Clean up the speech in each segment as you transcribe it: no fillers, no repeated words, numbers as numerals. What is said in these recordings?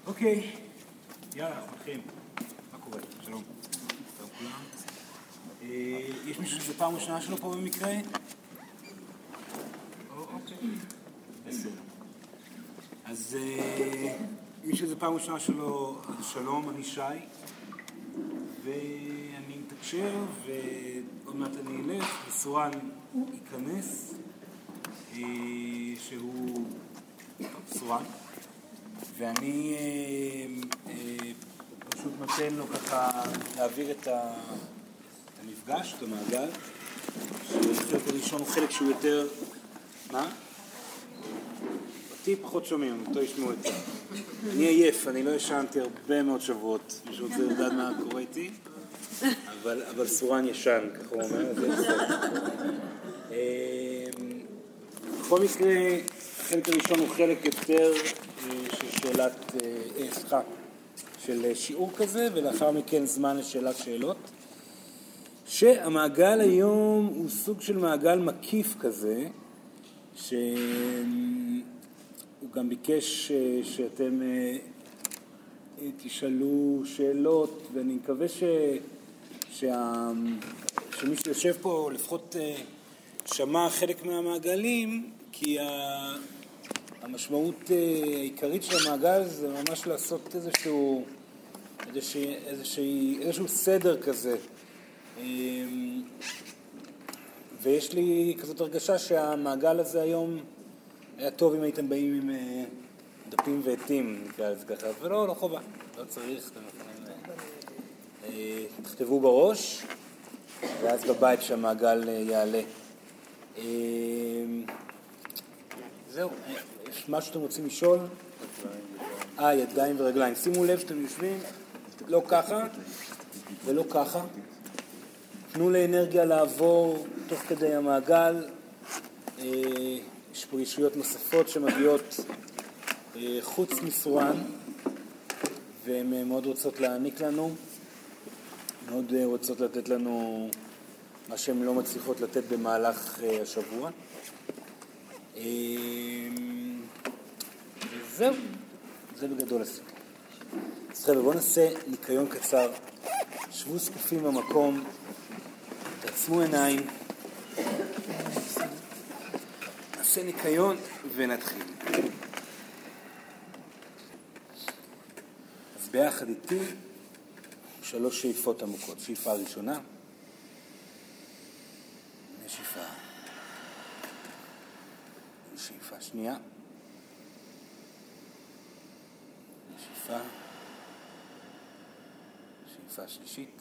אוקיי, יאללה, אנחנו מתחילים. מה קורה? שלום. שלום כולם. יש מישהו שזה פעם ראשונה שלו פה במקרה? אוקיי. בסדר. אז מישהו שזה פעם ראשונה שלו, שלום, אני שי. ואני מתקשר, ועוד מעט אני אלך, וסורן ייכנס, שהוא סורן. ואני פשוט נותן לו ככה להעביר את המפגש, את המעגל, שהחלק הראשון הוא חלק שהוא יותר... מה? אותי פחות שומעים, אותו ישמעו את זה. אני עייף, אני לא ישנתי הרבה מאוד שבועות, מישהו רוצה לדעת מה קורה איתי, אבל סורן ישן, כך הוא אומר, זה בסדר. בכל מקרה, החלק הראשון הוא חלק יותר... של שיעור כזה, ולאחר מכן זמן לשאלת שאלות. שהמעגל היום הוא סוג של מעגל מקיף כזה, שהוא גם ביקש שאתם תשאלו שאלות, ואני מקווה שמי שיושב פה לפחות שמע חלק מהמעגלים, כי המשמעות העיקרית של המעגל זה ממש לעשות איזשהו סדר כזה. ויש לי כזאת הרגשה שהמעגל הזה היום היה טוב אם הייתם באים עם דפים ועטים, נקרא לזה ככה, ולא, לא חובה, לא צריך, תכתבו בראש, ואז בבית שהמעגל יעלה. זהו. יש משהו שאתם רוצים לשאול? ידיים ורגליים. שימו לב שאתם יושבים, לא ככה ולא ככה. תנו לאנרגיה לעבור תוך כדי המעגל. יש פה ישויות נוספות שמגיעות חוץ מסורן, והן מאוד רוצות להעניק לנו, מאוד רוצות לתת לנו מה שהן לא מצליחות לתת במהלך השבוע. זהו, זה בגדול הסיפור. אז חבר'ה, בואו נעשה ניקיון קצר. שבו זקופים במקום, תעצמו עיניים, נעשה ניקיון ונתחיל. אז ביחד איתי 3 שאיפות עמוקות. שאיפה ראשונה, נשיפה. שאיפה שנייה, שאיפה שלישית,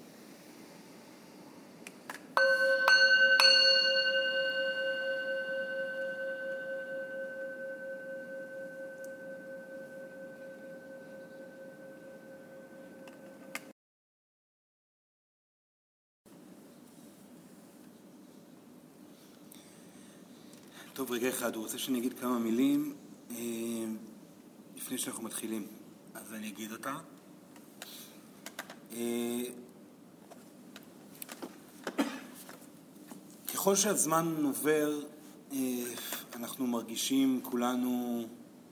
טוב, רגע אחד, הוא רוצה שאני אגיד כמה מילים לפני שאנחנו מתחילים, אז אני אגיד אותה. ככל שהזמן עובר, אנחנו מרגישים כולנו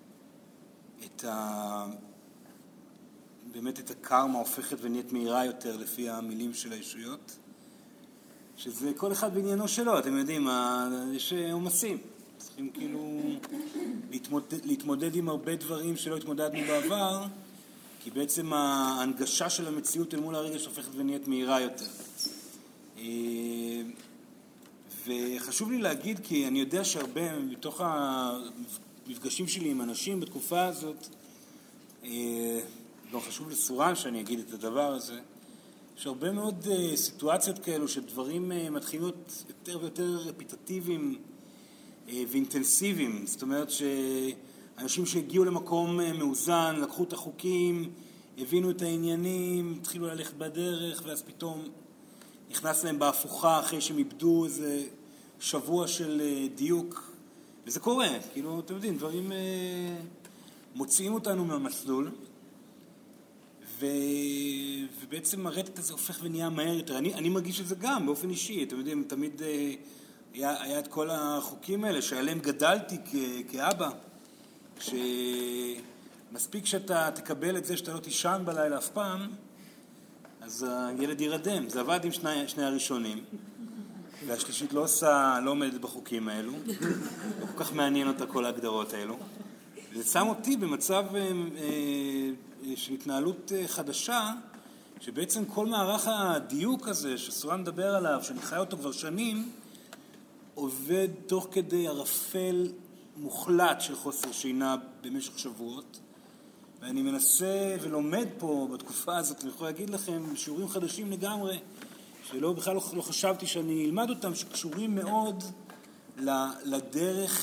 באמת את הקרמה הופכת ונהיית מהירה יותר לפי המילים של הישויות, שזה כל אחד בעניינו שלו, אתם יודעים, יש עומסים. צריכים כאילו להתמודד עם הרבה דברים שלא התמודדנו בעבר, כי בעצם ההנגשה של המציאות אל מול הרגש הופכת ונהיית מהירה יותר. וחשוב לי להגיד, כי אני יודע שהרבה מתוך המפגשים שלי עם אנשים בתקופה הזאת, גם חשוב לסורן שאני אגיד את הדבר הזה, יש הרבה מאוד סיטואציות כאלו שדברים מתחילים להיות יותר ויותר רפיטטיביים ואינטנסיביים. זאת אומרת שאנשים שהגיעו למקום מאוזן, לקחו את החוקים, הבינו את העניינים, התחילו ללכת בדרך, ואז פתאום נכנס להם בהפוכה אחרי שהם איבדו איזה שבוע של דיוק. וזה קורה, כאילו, אתם יודעים, דברים מוציאים אותנו מהמסלול, ובעצם הרטט הזה הופך ונהיה מהר יותר. אני מרגיש את זה גם באופן אישי, אתם יודעים, תמיד היה את כל החוקים האלה שעליהם גדלתי כאבא, מספיק שאתה תקבל את זה שאתה לא תישן בלילה אף פעם, אז הילד ירדם. זה עבד עם שני הראשונים, והשלישית לא עומדת בחוקים האלו, לא כל כך מעניין אותה כל ההגדרות האלו. זה שם אותי במצב של התנהלות חדשה, שבעצם כל מערך הדיוק הזה שסורן מדבר עליו, שאני חי אותו כבר שנים, עובד תוך כדי ערפל מוחלט של חוסר שינה במשך שבועות. ואני מנסה ולומד פה בתקופה הזאת, אני יכול להגיד לכם, שיעורים חדשים לגמרי, בכלל לא חשבתי שאני אלמד אותם, שקשורים מאוד לדרך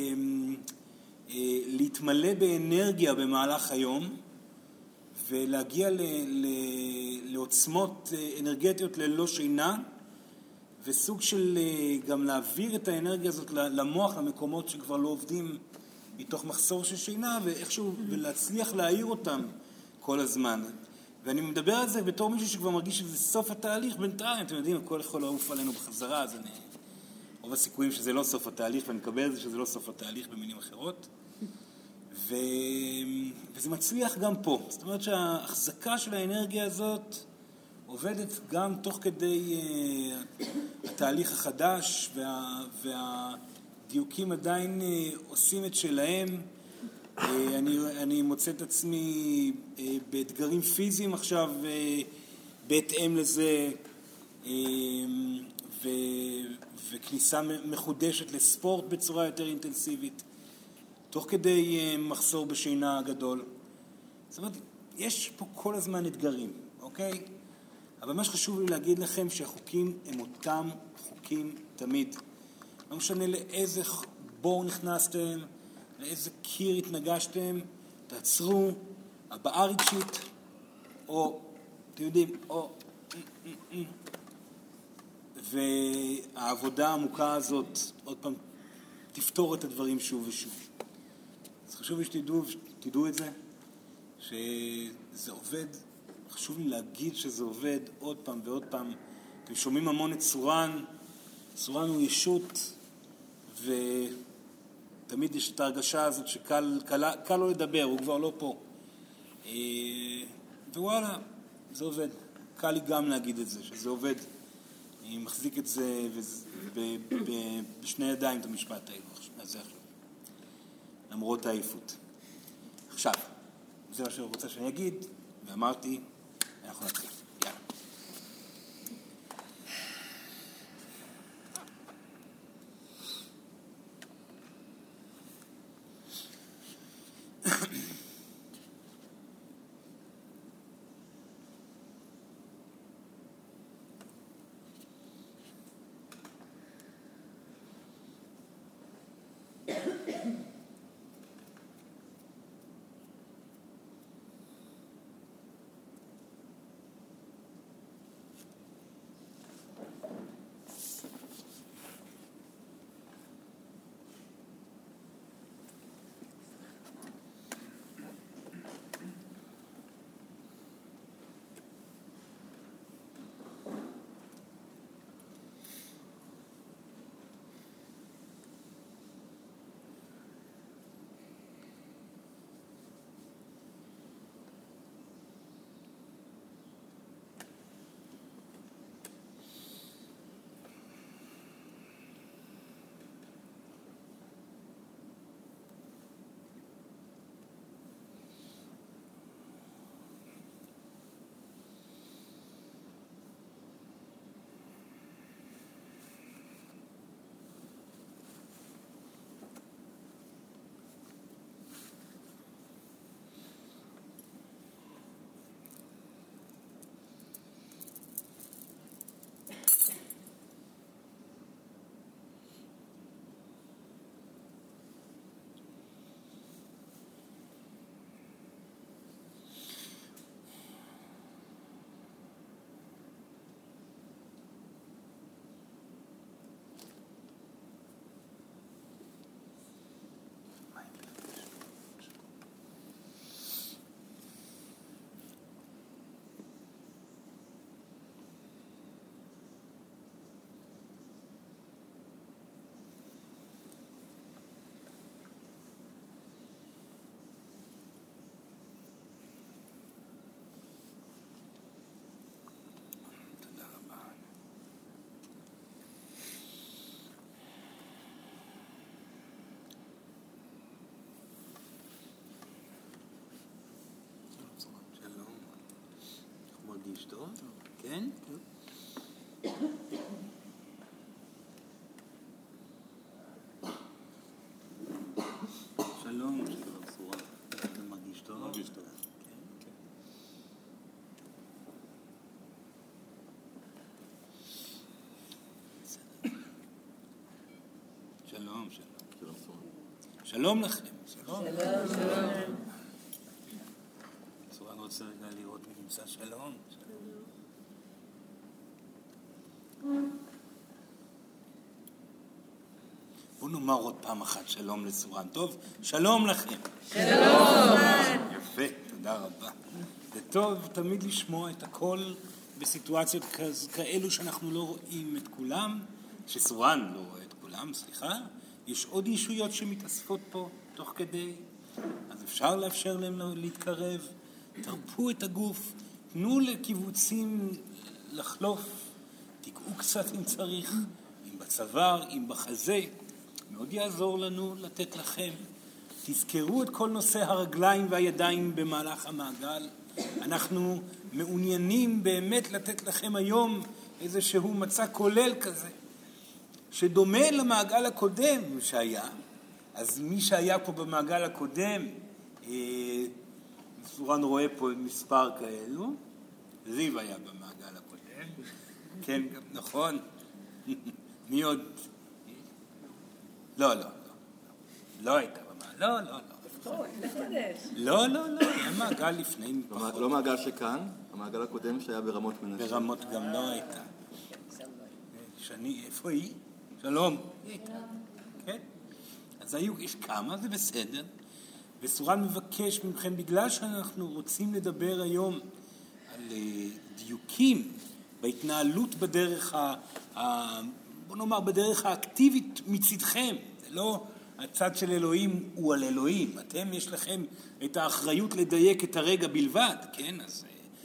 להתמלא באנרגיה במהלך היום, ולהגיע לעוצמות אנרגטיות ללא שינה, וסוג של גם להעביר את האנרגיה הזאת למוח, למקומות שכבר לא עובדים מתוך מחסור של שינה, ואיכשהו להצליח להעיר אותם כל הזמן. ואני מדבר על זה בתור מישהו שכבר מרגיש שזה סוף התהליך בינתיים. אתם יודעים, הכל יכול לעוף עלינו בחזרה, אז רוב הסיכויים שזה לא סוף התהליך, ואני מקבל את זה שזה לא סוף התהליך במילים אחרות. וזה מצליח גם פה. זאת אומרת שההחזקה של האנרגיה הזאת עובדת גם תוך כדי התהליך החדש, והדיוקים עדיין עושים את שלהם. אני מוצא את עצמי באתגרים פיזיים עכשיו בהתאם לזה, וכניסה מחודשת לספורט בצורה יותר אינטנסיבית, תוך כדי מחסור בשינה גדול. זאת אומרת, יש פה כל הזמן אתגרים, אוקיי? אבל מה שחשוב לי להגיד לכם שהחוקים הם אותם חוקים תמיד. לא משנה לאיזה בור נכנסתם, לאיזה קיר התנגשתם, תעצרו, הבעה רגשית, או, אתם יודעים, או, והעבודה העמוקה הזאת, עוד פעם, תפתור את הדברים שוב ושוב. אז חשוב לי שתדעו את זה, שזה עובד. חשוב לי להגיד שזה עובד עוד פעם ועוד פעם. אתם שומעים המון את סורן. סורן הוא ישות, ותמיד יש את ההרגשה הזאת שקל לו לדבר, הוא כבר לא פה. ווואלה, זה עובד. קל לי גם להגיד את זה, שזה עובד. אני מחזיק את זה בשני ידיים את המשפט הזה עכשיו. למרות העייפות. עכשיו, זה מה שאני רוצה שאני אגיד, ואמרתי, אנחנו נתחיל. יאללה. טוב, כן? שלום. אתה מרגיש טוב? מרגיש טוב. שלום, שלום. שלום לכם. שלום. שלום. סורן רוצה רגע לראות מי נמצא. שלום. בואו נאמר עוד פעם אחת שלום לסורן. טוב? שלום לכם. שלום. יפה, תודה רבה. זה טוב תמיד לשמוע את הכל בסיטואציות כאלו שאנחנו לא רואים את כולם, שסורן לא רואה את כולם, סליחה. יש עוד ישויות שמתאספות פה תוך כדי, אז אפשר לאפשר להם להתקרב. תרפו את הגוף, תנו לקיבוצים לחלוף, תקעו קצת אם צריך, אם בצוואר, אם בחזה. מאוד יעזור לנו לתת לכם. תזכרו את כל נושא הרגליים והידיים במהלך המעגל. אנחנו מעוניינים באמת לתת לכם היום איזשהו מצע כולל כזה, שדומה למעגל הקודם שהיה. אז מי שהיה פה במעגל הקודם, סורן רואה פה מספר כאלו, זיו היה במעגל הקודם, כן, נכון? מי עוד? לא, לא, לא. לא הייתה במעגל, לא, לא, לא. לא, היה מעגל לפני פחות. לא מעגל שכאן, המעגל הקודם שהיה ברמות מנשה. ברמות גם לא הייתה. שני, איפה היא? שלום. כן? אז יש כמה, זה בסדר. וסורן מבקש מכם, בגלל שאנחנו רוצים לדבר היום על דיוקים בהתנהלות בדרך בוא נאמר, בדרך האקטיבית מצדכם. זה לא הצד של אלוהים הוא על אלוהים. אתם יש לכם את האחריות לדייק את הרגע בלבד, כן? אז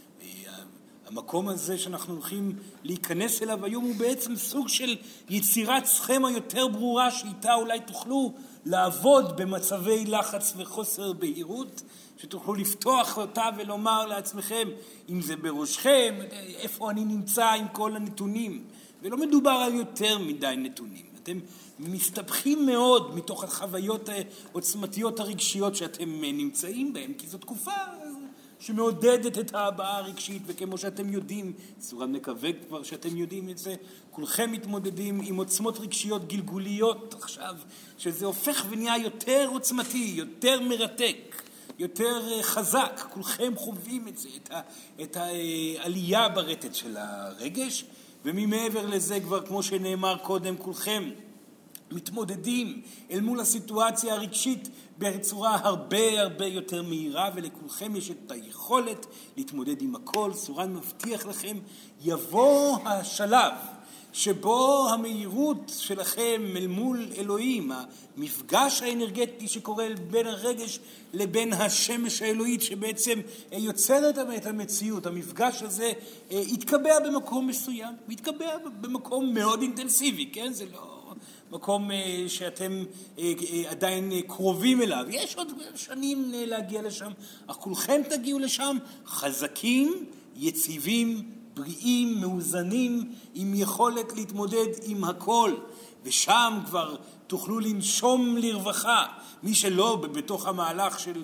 המקום הזה שאנחנו הולכים להיכנס אליו היום הוא בעצם סוג של יצירת סכמה יותר ברורה שאיתה אולי תוכלו לעבוד במצבי לחץ וחוסר בהירות, שתוכלו לפתוח אותה ולומר לעצמכם, אם זה בראשכם, איפה אני נמצא עם כל הנתונים. ולא מדובר על יותר מדי נתונים. אתם מסתבכים מאוד מתוך החוויות העוצמתיות הרגשיות שאתם נמצאים בהן, כי זו תקופה שמעודדת את ההבעה הרגשית, וכמו שאתם יודעים, סורן מקווה כבר שאתם יודעים את זה, כולכם מתמודדים עם עוצמות רגשיות גלגוליות עכשיו, שזה הופך ונהיה יותר עוצמתי, יותר מרתק, יותר חזק. כולכם חווים את זה, את העלייה ברטט של הרגש, וממעבר לזה כבר, כמו שנאמר קודם, כולכם מתמודדים אל מול הסיטואציה הרגשית בצורה הרבה הרבה יותר מהירה, ולכולכם יש את היכולת להתמודד עם הכל. סורן מבטיח לכם, יבוא השלב שבו המהירות שלכם אל מול אלוהים, המפגש האנרגטי שקורה בין הרגש לבין השמש האלוהית שבעצם יוצרת את המציאות, המפגש הזה יתקבע במקום מסוים, יתקבע במקום מאוד אינטנסיבי, כן? זה לא מקום שאתם עדיין קרובים אליו. יש עוד שנים להגיע לשם, אך כולכם תגיעו לשם חזקים, יציבים, בריאים, מאוזנים, עם יכולת להתמודד עם הכל. ושם כבר תוכלו לנשום לרווחה. מי שלא בתוך המהלך של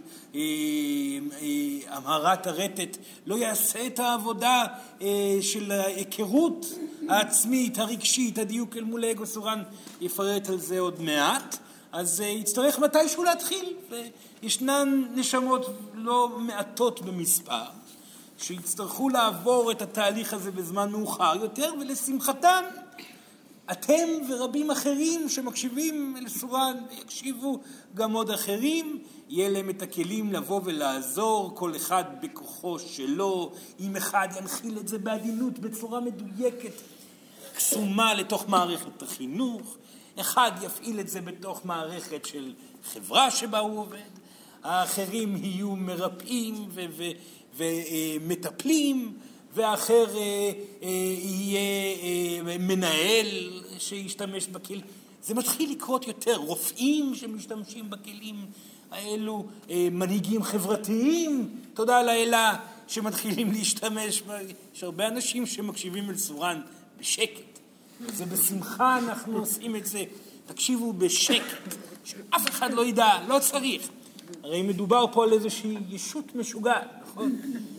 המהרת הרטט לא יעשה את העבודה של ההיכרות העצמית, הרגשית, הדיוק אל מול האגו. סורן יפרט על זה עוד מעט. אז יצטרך מתישהו להתחיל. וישנן נשמות לא מעטות במספר שיצטרכו לעבור את התהליך הזה בזמן מאוחר יותר, ולשמחתם אתם ורבים אחרים שמקשיבים לסורן ויקשיבו גם עוד אחרים, יהיה להם את הכלים לבוא ולעזור, כל אחד בכוחו שלו. אם אחד ינחיל את זה בעדינות בצורה מדויקת, קסומה לתוך מערכת החינוך, אחד יפעיל את זה בתוך מערכת של חברה שבה הוא עובד, האחרים יהיו מרפאים ומטפלים, ואחר יהיה מנהל שישתמש בכלים. זה מתחיל לקרות יותר, רופאים שמשתמשים בכלים האלו, מנהיגים חברתיים, תודה לאלה, שמתחילים להשתמש, יש הרבה אנשים שמקשיבים אל סורן בשקט. זה בשמחה אנחנו עושים את זה. תקשיבו בשקט, שאף אחד לא ידע, לא צריך. הרי מדובר פה על איזושהי ישות משוגעת, נכון?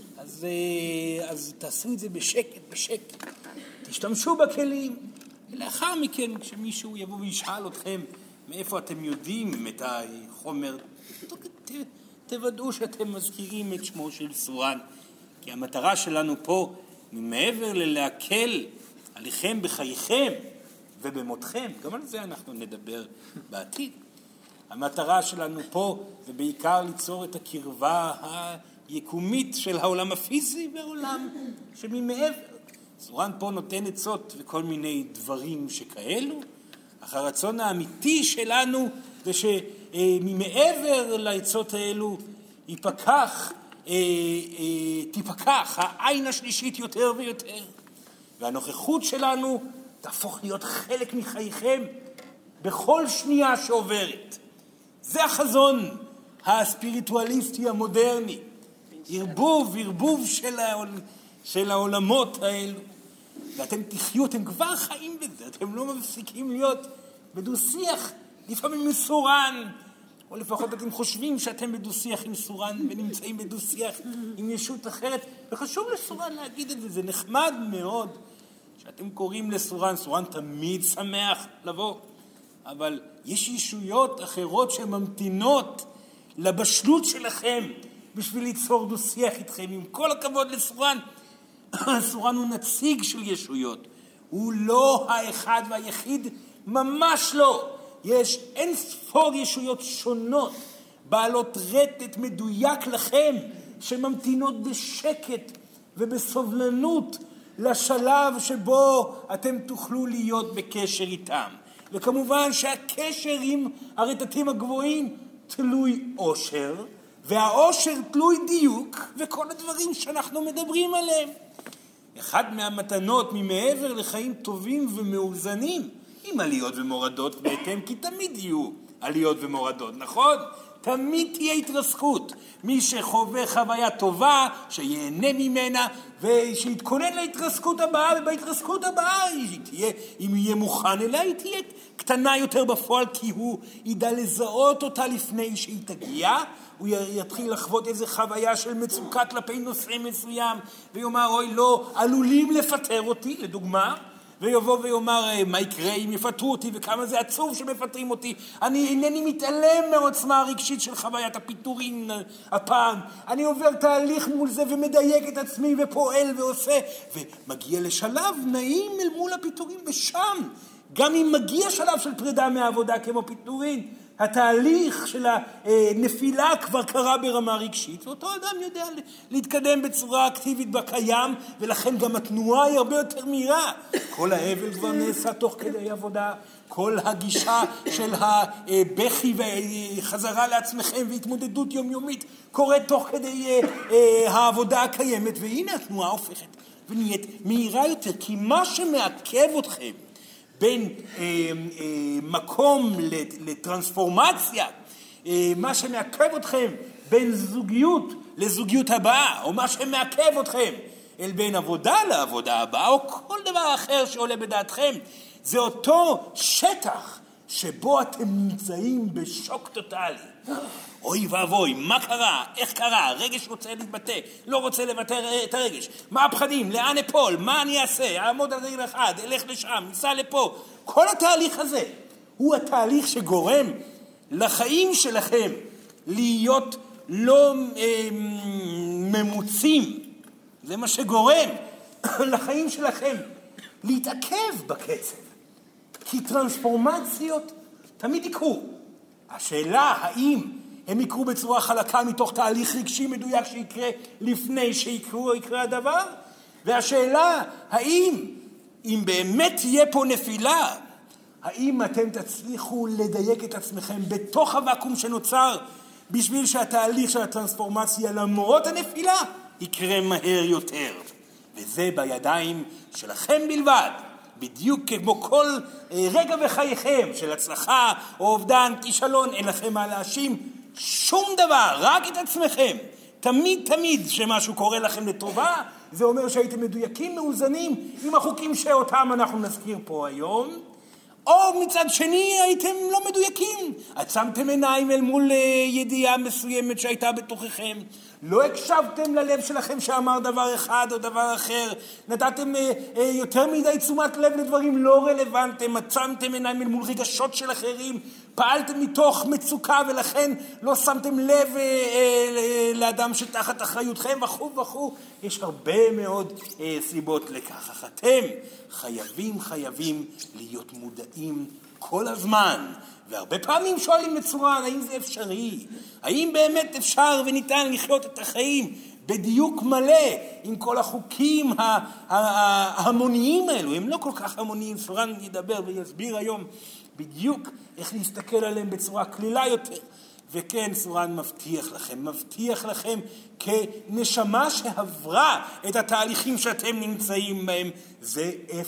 אז תעשו את זה בשקט. תשתמשו בכלים. ולאחר מכן, כשמישהו יבוא וישאל אתכם מאיפה אתם יודעים את החומר, תוודאו שאתם מזכירים את שמו של סורן. כי המטרה שלנו פה, מעבר ללהקל עליכם בחייכם ובמותכם, גם על זה אנחנו נדבר בעתיד. המטרה שלנו פה זה בעיקר ליצור את הקרבה היקומית של העולם הפיזי והעולם שממעבר. סורן פה נותן עצות וכל מיני דברים שכאלו, אך הרצון האמיתי שלנו זה שממעבר לעצות האלו תיפקח העין השלישית יותר ויותר, והנוכחות שלנו תהפוך להיות חלק מחייכם בכל שנייה שעוברת. זה החזון הספיריטואליסטי המודרני, ערבוב של העולמות האלו, ואתם תחיו, אתם כבר חיים בזה, אתם לא מפסיקים להיות בדו-שיח, לפעמים עם סורן, או לפחות אתם חושבים שאתם בדו-שיח עם סורן ונמצאים בדו-שיח עם ישות אחרת, וחשוב לסורן להגיד את זה, זה נחמד מאוד שאתם קוראים לסורן, סורן תמיד שמח לבוא, אבל יש ישויות אחרות שממתינות לבשלות שלכם בשביל ליצור דו-שיח איתכם. עם כל הכבוד לסורן, סורן הוא נציג של ישויות, הוא לא האחד והיחיד, ממש לא. יש אין ספור ישויות שונות, בעלות רטט מדויק לכם, שממתינות בשקט ובסובלנות לשלב שבו אתם תוכלו להיות בקשר איתם. וכמובן שהקשר עם הרטטים הגבוהים תלוי עושר, והעושר תלוי דיוק, וכל הדברים שאנחנו מדברים עליהם. אחד מהמתנות ממעבר לחיים טובים ומאוזנים, עם עליות ומורדות בהתאם, כי תמיד יהיו עליות ומורדות, נכון? תמיד תהיה התרסקות. מי שחווה חוויה טובה, שיהנה ממנה, ושיתכונן להתרסקות הבאה, ובהתרסקות הבאה, אם יהיה מוכן אליה, היא תהיה קטנה יותר בפועל, כי הוא ידע לזהות אותה לפני שהיא תגיע, הוא יתחיל לחוות איזו חוויה של מצוקה כלפי נושא מסוים, ויאמר, אוי לא, עלולים לפטר אותי, לדוגמה, ויבוא ויאמר, מה יקרה אם יפטרו אותי, וכמה זה עצוב שמפטרים אותי. אני אינני מתעלם מהעוצמה הרגשית של חוויית הפיטורין הפעם. אני עובר תהליך מול זה ומדייק את עצמי ופועל ועושה, ומגיע לשלב נעים אל מול הפיטורין, ושם, גם אם מגיע שלב של פרידה מהעבודה כמו פיטורין, התהליך של הנפילה כבר קרה ברמה רגשית, ואותו אדם יודע להתקדם בצורה אקטיבית בקיים, ולכן גם התנועה היא הרבה יותר מהירה. כל האבל כבר נעשה תוך כדי עבודה, כל הגישה של הבכי וחזרה לעצמכם והתמודדות יומיומית קורית תוך כדי העבודה הקיימת, והנה התנועה הופכת ונהיית מהירה יותר, כי מה שמעכב אתכם בין מקום לטרנספורמציה, מה שמעכב אתכם בין זוגיות לזוגיות הבאה, או מה שמעכב אתכם אל בין עבודה לעבודה הבאה, או כל דבר אחר שעולה בדעתכם, זה אותו שטח שבו אתם נמצאים בשוק טוטלי. אוי ואבוי, מה קרה? איך קרה? רגש רוצה להתבטא, לא רוצה לבטא את הרגש. מה הפחדים? לאן אפול? מה אני אעשה? אעמוד על רגל אחד, אלך לשם, ניסע לפה. כל התהליך הזה הוא התהליך שגורם לחיים שלכם להיות לא ממוצים. זה מה שגורם לחיים שלכם להתעכב בקצב. כי טרנספורמציות תמיד יקרו. השאלה האם הם יקרו בצורה חלקה מתוך תהליך רגשי מדויק שיקרה לפני שיקרה הדבר, והשאלה האם אם באמת תהיה פה נפילה, האם אתם תצליחו לדייק את עצמכם בתוך הוואקום שנוצר בשביל שהתהליך של הטרנספורמציה למרות הנפילה יקרה מהר יותר. וזה בידיים שלכם בלבד. בדיוק כמו כל רגע בחייכם של הצלחה או אובדן, כישלון, אין לכם מה להאשים שום דבר, רק את עצמכם. תמיד שמשהו קורה לכם לטובה, זה אומר שהייתם מדויקים, מאוזנים, עם החוקים שאותם אנחנו נזכיר פה היום. או מצד שני הייתם לא מדויקים, עצמתם עיניים אל מול ידיעה מסוימת שהייתה בתוככם, לא הקשבתם ללב שלכם שאמר דבר אחד או דבר אחר, נתתם יותר מדי תשומת לב לדברים לא רלוונטיים, עצמתם עיניים אל מול רגשות של אחרים, פעלתם מתוך מצוקה ולכן לא שמתם לב לאדם שתחת אחריותכם וכו'. יש הרבה מאוד סיבות לכך. אך אתם חייבים להיות מודעים כל הזמן, והרבה פעמים שואלים בצורה, האם זה אפשרי? האם באמת אפשר וניתן לחיות את החיים בדיוק מלא עם כל החוקים ההמוניים האלו? הם לא כל כך המוניים, סורן ידבר ויסביר היום בדיוק איך להסתכל עליהם בצורה כלילה יותר. וכן, סורן מבטיח לכם כנשמה שעברה את התהליכים שאתם נמצאים בהם, זה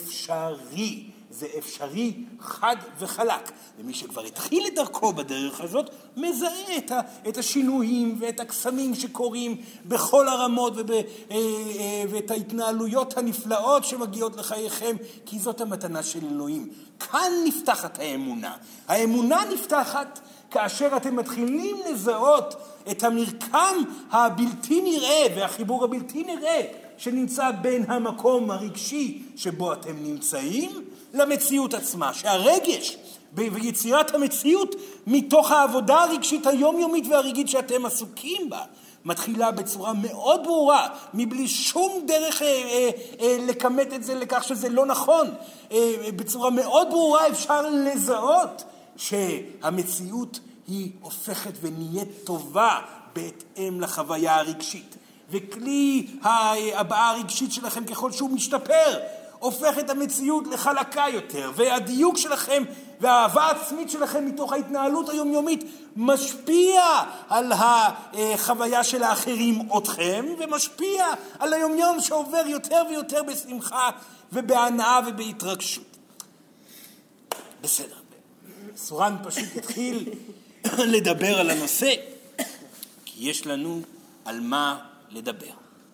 אפשרי חד וחלק. ומי שכבר התחיל את דרכו בדרך הזאת, מזהה את השינויים ואת הקסמים שקורים בכל הרמות ואת ההתנהלויות הנפלאות שמגיעות לחייכם, כי זאת המתנה של אלוהים. כאן נפתחת האמונה. האמונה נפתחת כאשר אתם מתחילים לזהות את המרקם הבלתי נראה והחיבור הבלתי נראה שנמצא בין המקום הרגשי שבו אתם נמצאים למציאות עצמה, שהרגש ויצירת המציאות מתוך העבודה הרגשית היומיומית והרגעית שאתם עסוקים בה מתחילה בצורה מאוד ברורה, מבלי שום דרך לקמת את זה לכך שזה לא נכון. בצורה מאוד ברורה אפשר לזהות שהמציאות היא הופכת ונהיית טובה בהתאם לחוויה הרגשית. וכלי הבעה הרגשית שלכם ככל שהוא משתפר, הופך את המציאות לחלקה יותר, והדיוק שלכם והאהבה העצמית שלכם מתוך ההתנהלות היומיומית משפיע על החוויה של האחרים אתכם, ומשפיע על היומיום שעובר יותר ויותר בשמחה ובהנאה ובהתרגשות. בסדר. סורן פשוט התחיל לדבר על הנושא, כי יש לנו על מה לדבר.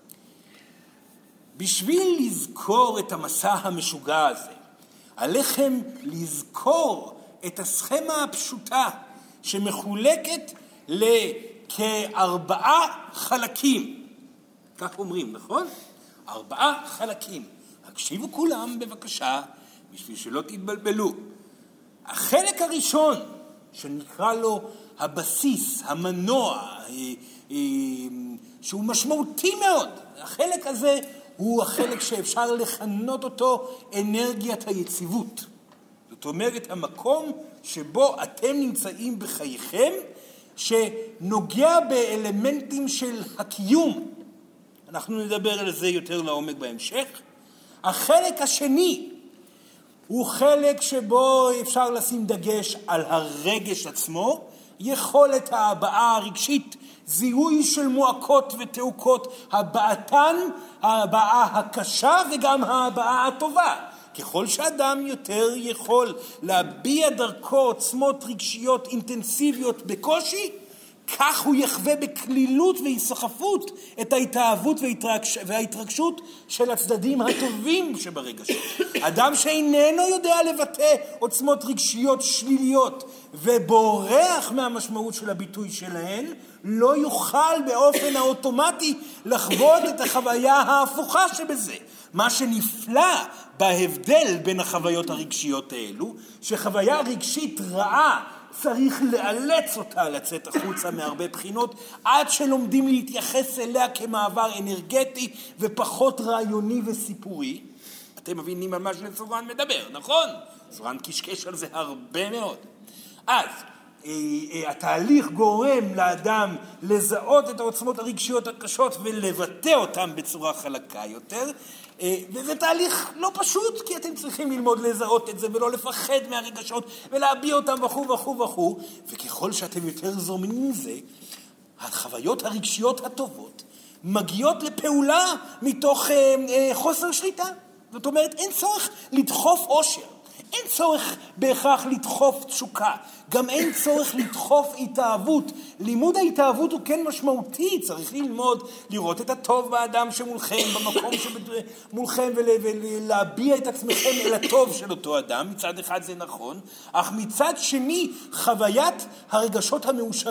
בשביל לזכור את המסע המשוגע הזה, עליכם לזכור את הסכמה הפשוטה שמחולקת לכ4 חלקים. כך אומרים, נכון? 4 חלקים. הקשיבו כולם בבקשה, בשביל שלא תתבלבלו. החלק הראשון, שנקרא לו הבסיס, המנוע, שהוא משמעותי מאוד, החלק הזה הוא החלק שאפשר לכנות אותו אנרגיית היציבות. זאת אומרת, המקום שבו אתם נמצאים בחייכם, שנוגע באלמנטים של הקיום. אנחנו נדבר על זה יותר לעומק בהמשך. החלק השני הוא חלק שבו אפשר לשים דגש על הרגש עצמו, יכולת ההבעה הרגשית, זיהוי של מועקות ותעוקות, הבעתן, ההבעה הקשה וגם ההבעה הטובה. ככל שאדם יותר יכול להביע דרכו עוצמות רגשיות אינטנסיביות בקושי, כך הוא יחווה בכלילות והיסחפות את ההתאהבות וההתרגשות של הצדדים הטובים שברגשות. אדם שאיננו יודע לבטא עוצמות רגשיות שליליות ובורח מהמשמעות של הביטוי שלהן, לא יוכל באופן האוטומטי לחוות את החוויה ההפוכה שבזה. מה שנפלא בהבדל בין החוויות הרגשיות האלו, שחוויה רגשית רעה צריך לאלץ אותה לצאת החוצה מהרבה בחינות, עד שלומדים להתייחס אליה כמעבר אנרגטי ופחות רעיוני וסיפורי. אתם מבינים על מה שסורן מדבר, נכון? סורן קשקש על זה הרבה מאוד. אז התהליך גורם לאדם לזהות את העוצמות הרגשיות הקשות ולבטא אותם בצורה חלקה יותר, וזה תהליך לא פשוט, כי אתם צריכים ללמוד לזהות את זה ולא לפחד מהרגשות ולהביע אותם וכו'. וככל שאתם יותר זורמים עם זה, החוויות הרגשיות הטובות מגיעות לפעולה מתוך חוסר שליטה. זאת אומרת, אין צורך לדחוף אושר, אין צורך בהכרח לדחוף תשוקה, גם אין צורך לדחוף התאהבות. לימוד ההתאהבות הוא כן משמעותי, צריך ללמוד, לראות את הטוב באדם שמולכם, במקום שמולכם, ולהביע את עצמכם אל הטוב של אותו אדם. מצד אחד זה נכון, אך מצד שני חוויית הרגשות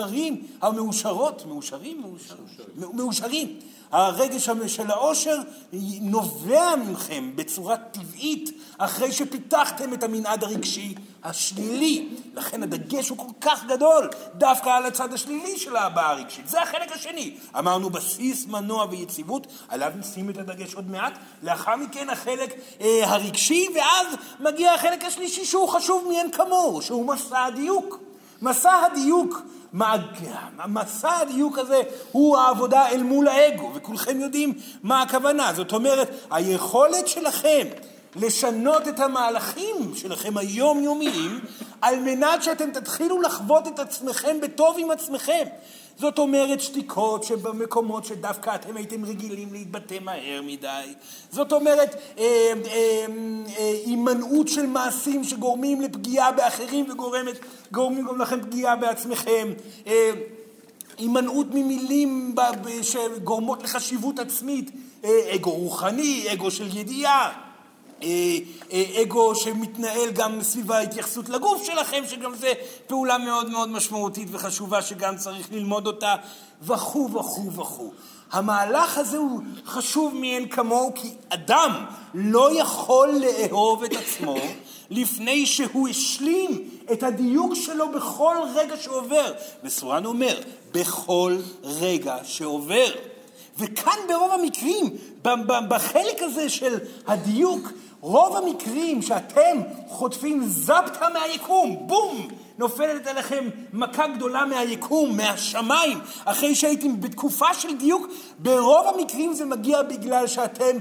מאושרים. הרגש של האושר נובע מכם בצורה טבעית אחרי שפיתחתם את המנעד הרגשי השלילי. לכן הדגש הוא כל כך גדול דווקא על הצד השלילי של ההבעה הרגשית. זה החלק השני. אמרנו בסיס, מנוע ויציבות, עליו נשים את הדגש עוד מעט. לאחר מכן החלק הרגשי, ואז מגיע החלק השלישי שהוא חשוב מאין כמוהו, שהוא מסע הדיוק. מסע הדיוק הזה הוא העבודה אל מול האגו, וכולכם יודעים מה הכוונה. זאת אומרת, היכולת שלכם לשנות את המהלכים שלכם היומיומיים על מנת שאתם תתחילו לחוות את עצמכם בטוב עם עצמכם. זאת אומרת שתיקות שבמקומות שדווקא אתם הייתם רגילים להתבטא מהר מדי. זאת אומרת הימנעות של מעשים שגורמים לפגיעה באחרים וגורמים גם לכם פגיעה בעצמכם. הימנעות ממילים שגורמות לחשיבות עצמית, אגו רוחני, אגו של ידיעה. אגו שמתנהל גם סביב ההתייחסות לגוף שלכם, שגם זה פעולה מאוד מאוד משמעותית וחשובה שגם צריך ללמוד אותה, וכו'. המהלך הזה הוא חשוב מאין כמוהו, כי אדם לא יכול לאהוב את עצמו לפני שהוא השלים את הדיוק שלו בכל רגע שעובר. וסורן אומר, בכל רגע שעובר. וכאן ברוב המקרים, בחלק הזה של הדיוק, רוב המקרים שאתם חוטפים זבטה מהיקום, בום, נופלת עליכם מכה גדולה מהיקום, מהשמיים, אחרי שהייתם בתקופה של דיוק, ברוב המקרים זה מגיע בגלל שאתם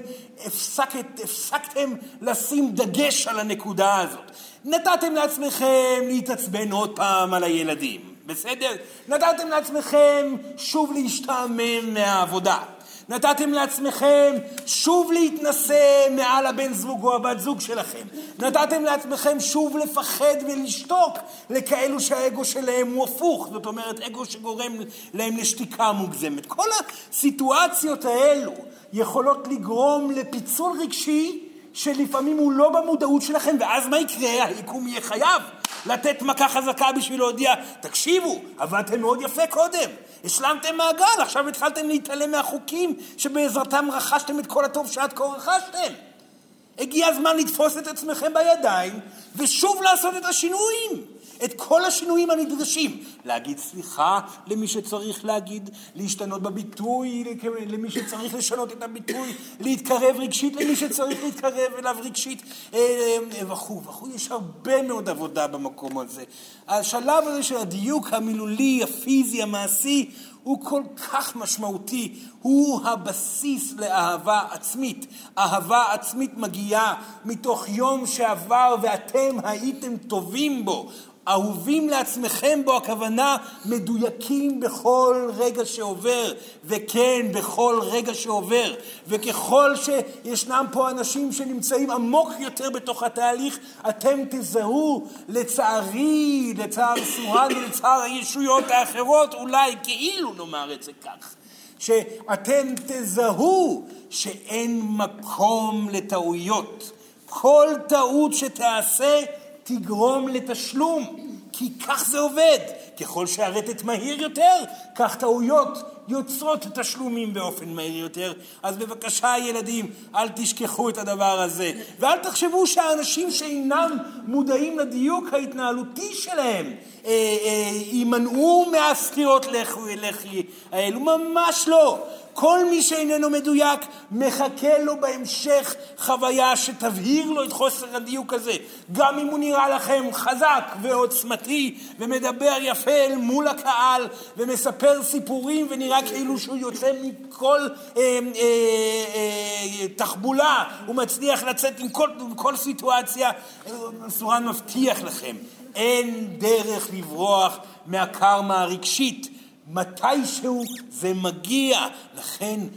הפסקתם לשים דגש על הנקודה הזאת. נתתם לעצמכם להתעצבן עוד פעם על הילדים, בסדר? נתתם לעצמכם שוב להשתעמם מהעבודה. נתתם לעצמכם שוב להתנסה מעל הבן זוג או הבת זוג שלכם. נתתם לעצמכם שוב לפחד ולשתוק לכאלו שהאגו שלהם הוא הפוך. זאת אומרת, אגו שגורם להם לשתיקה מוגזמת. כל הסיטואציות האלו יכולות לגרום לפיצול רגשי שלפעמים הוא לא במודעות שלכם, ואז מה יקרה? היקום יהיה חייב לתת מכה חזקה בשביל להודיע, תקשיבו, עבדתם מאוד יפה קודם, השלמתם מעגל, עכשיו התחלתם להתעלם מהחוקים שבעזרתם רכשתם את כל הטוב שעד כה רכשתם. הגיע הזמן לתפוס את עצמכם בידיים ושוב לעשות את השינויים, את כל השינויים הנדרשים. להגיד סליחה למי שצריך להגיד, להשתנות בביטוי למי שצריך לשנות את הביטוי, להתקרב רגשית למי שצריך להתקרב אליו רגשית, וכו'. יש הרבה מאוד עבודה במקום הזה. השלב הזה של הדיוק המילולי, הפיזי, המעשי, הוא כל כך משמעותי, הוא הבסיס לאהבה עצמית. אהבה עצמית מגיעה מתוך יום שעבר ואתם הייתם טובים בו, אהובים לעצמכם בו, הכוונה מדויקים בכל רגע שעובר, וכן בכל רגע שעובר. וככל שישנם פה אנשים שנמצאים עמוק יותר בתוך התהליך, אתם תזהו, לצערי, לצער סורן ולצער הישויות האחרות, אולי כאילו נאמר את זה כך, שאתם תזהו שאין מקום לטעויות. כל טעות שתעשה תגרום לתשלום, כי כך זה עובד. ככל שהרטט מהיר יותר, כך טעויות יוצרות תשלומים באופן מהיר יותר. אז בבקשה ילדים, אל תשכחו את הדבר הזה, ואל תחשבו שהאנשים שאינם מודעים לדיוק ההתנהלותי שלהם יימנעו מהסתירות לחי האלו. ממש לא. כל מי שאיננו מדויק מחכה לו בהמשך חוויה שתבהיר לו את חוסר הדיוק הזה. גם אם הוא נראה לכם חזק ועוצמתי ומדבר יפה אל מול הקהל ומספר סיפורים ונראה כאילו שהוא יוצא מכל תחבולה, הוא מצליח לצאת עם כל סיטואציה. סורן מבטיח לכם, אין דרך לברוח מהקרמה הרגשית. מתישהו זה מגיע, לכן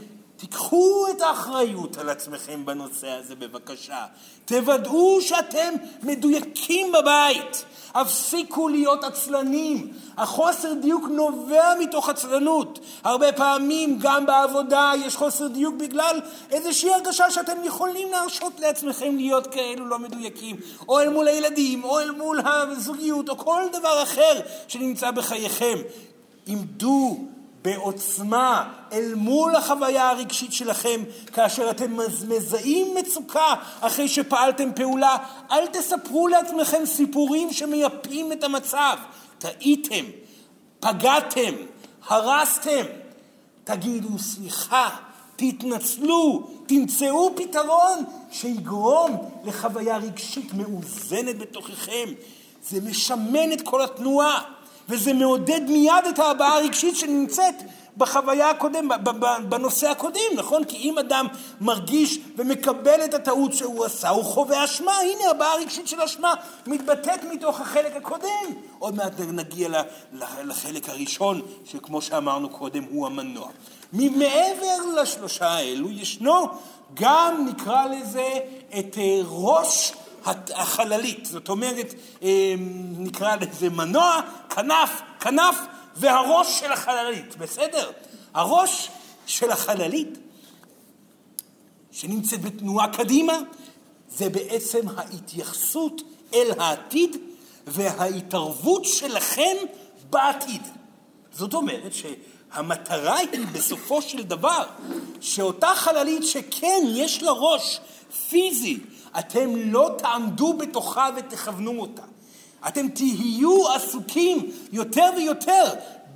תיקחו את האחריות על עצמכם בנושא הזה בבקשה. תוודאו שאתם מדויקים בבית. הפסיקו להיות עצלנים. החוסר דיוק נובע מתוך עצלנות. הרבה פעמים גם בעבודה יש חוסר דיוק בגלל איזושהי הרגשה שאתם יכולים להרשות לעצמכם להיות כאלו לא מדויקים. או אל מול הילדים, או אל מול הזוגיות, או כל דבר אחר שנמצא בחייכם. עמדו בעוצמה אל מול החוויה הרגשית שלכם כאשר אתם מזהים מצוקה אחרי שפעלתם פעולה. אל תספרו לעצמכם סיפורים שמייפים את המצב. טעיתם, פגעתם, הרסתם. תגידו סליחה, תתנצלו, תמצאו פתרון שיגרום לחוויה רגשית מאוזנת בתוככם. זה משמן את כל התנועה. וזה מעודד מיד את ההבעה הרגשית שנמצאת בחוויה הקודם, בנושא הקודם, נכון? כי אם אדם מרגיש ומקבל את הטעות שהוא עשה, הוא חווה אשמה. הנה, הבעה הרגשית של אשמה מתבטאת מתוך החלק הקודם. עוד מעט נגיע לחלק הראשון, שכמו שאמרנו קודם, הוא המנוע. מעבר לשלושה האלו, ישנו גם, נקרא לזה, את ראש החללית. זאת אומרת, נקרא לזה מנוע, כנף והראש של החללית. בסדר? הראש של החללית שנמצאת בתנועה קדימה זה בעצם ההתייחסות אל העתיד וההתערבות שלכם בעתיד. זאת אומרת שהמטרה היא בסופו של דבר שאותה חללית שכן יש לה ראש פיזי, אתם לא תעמדו בתוכה ותכוונו אותה. אתם תהיו עסוקים יותר ויותר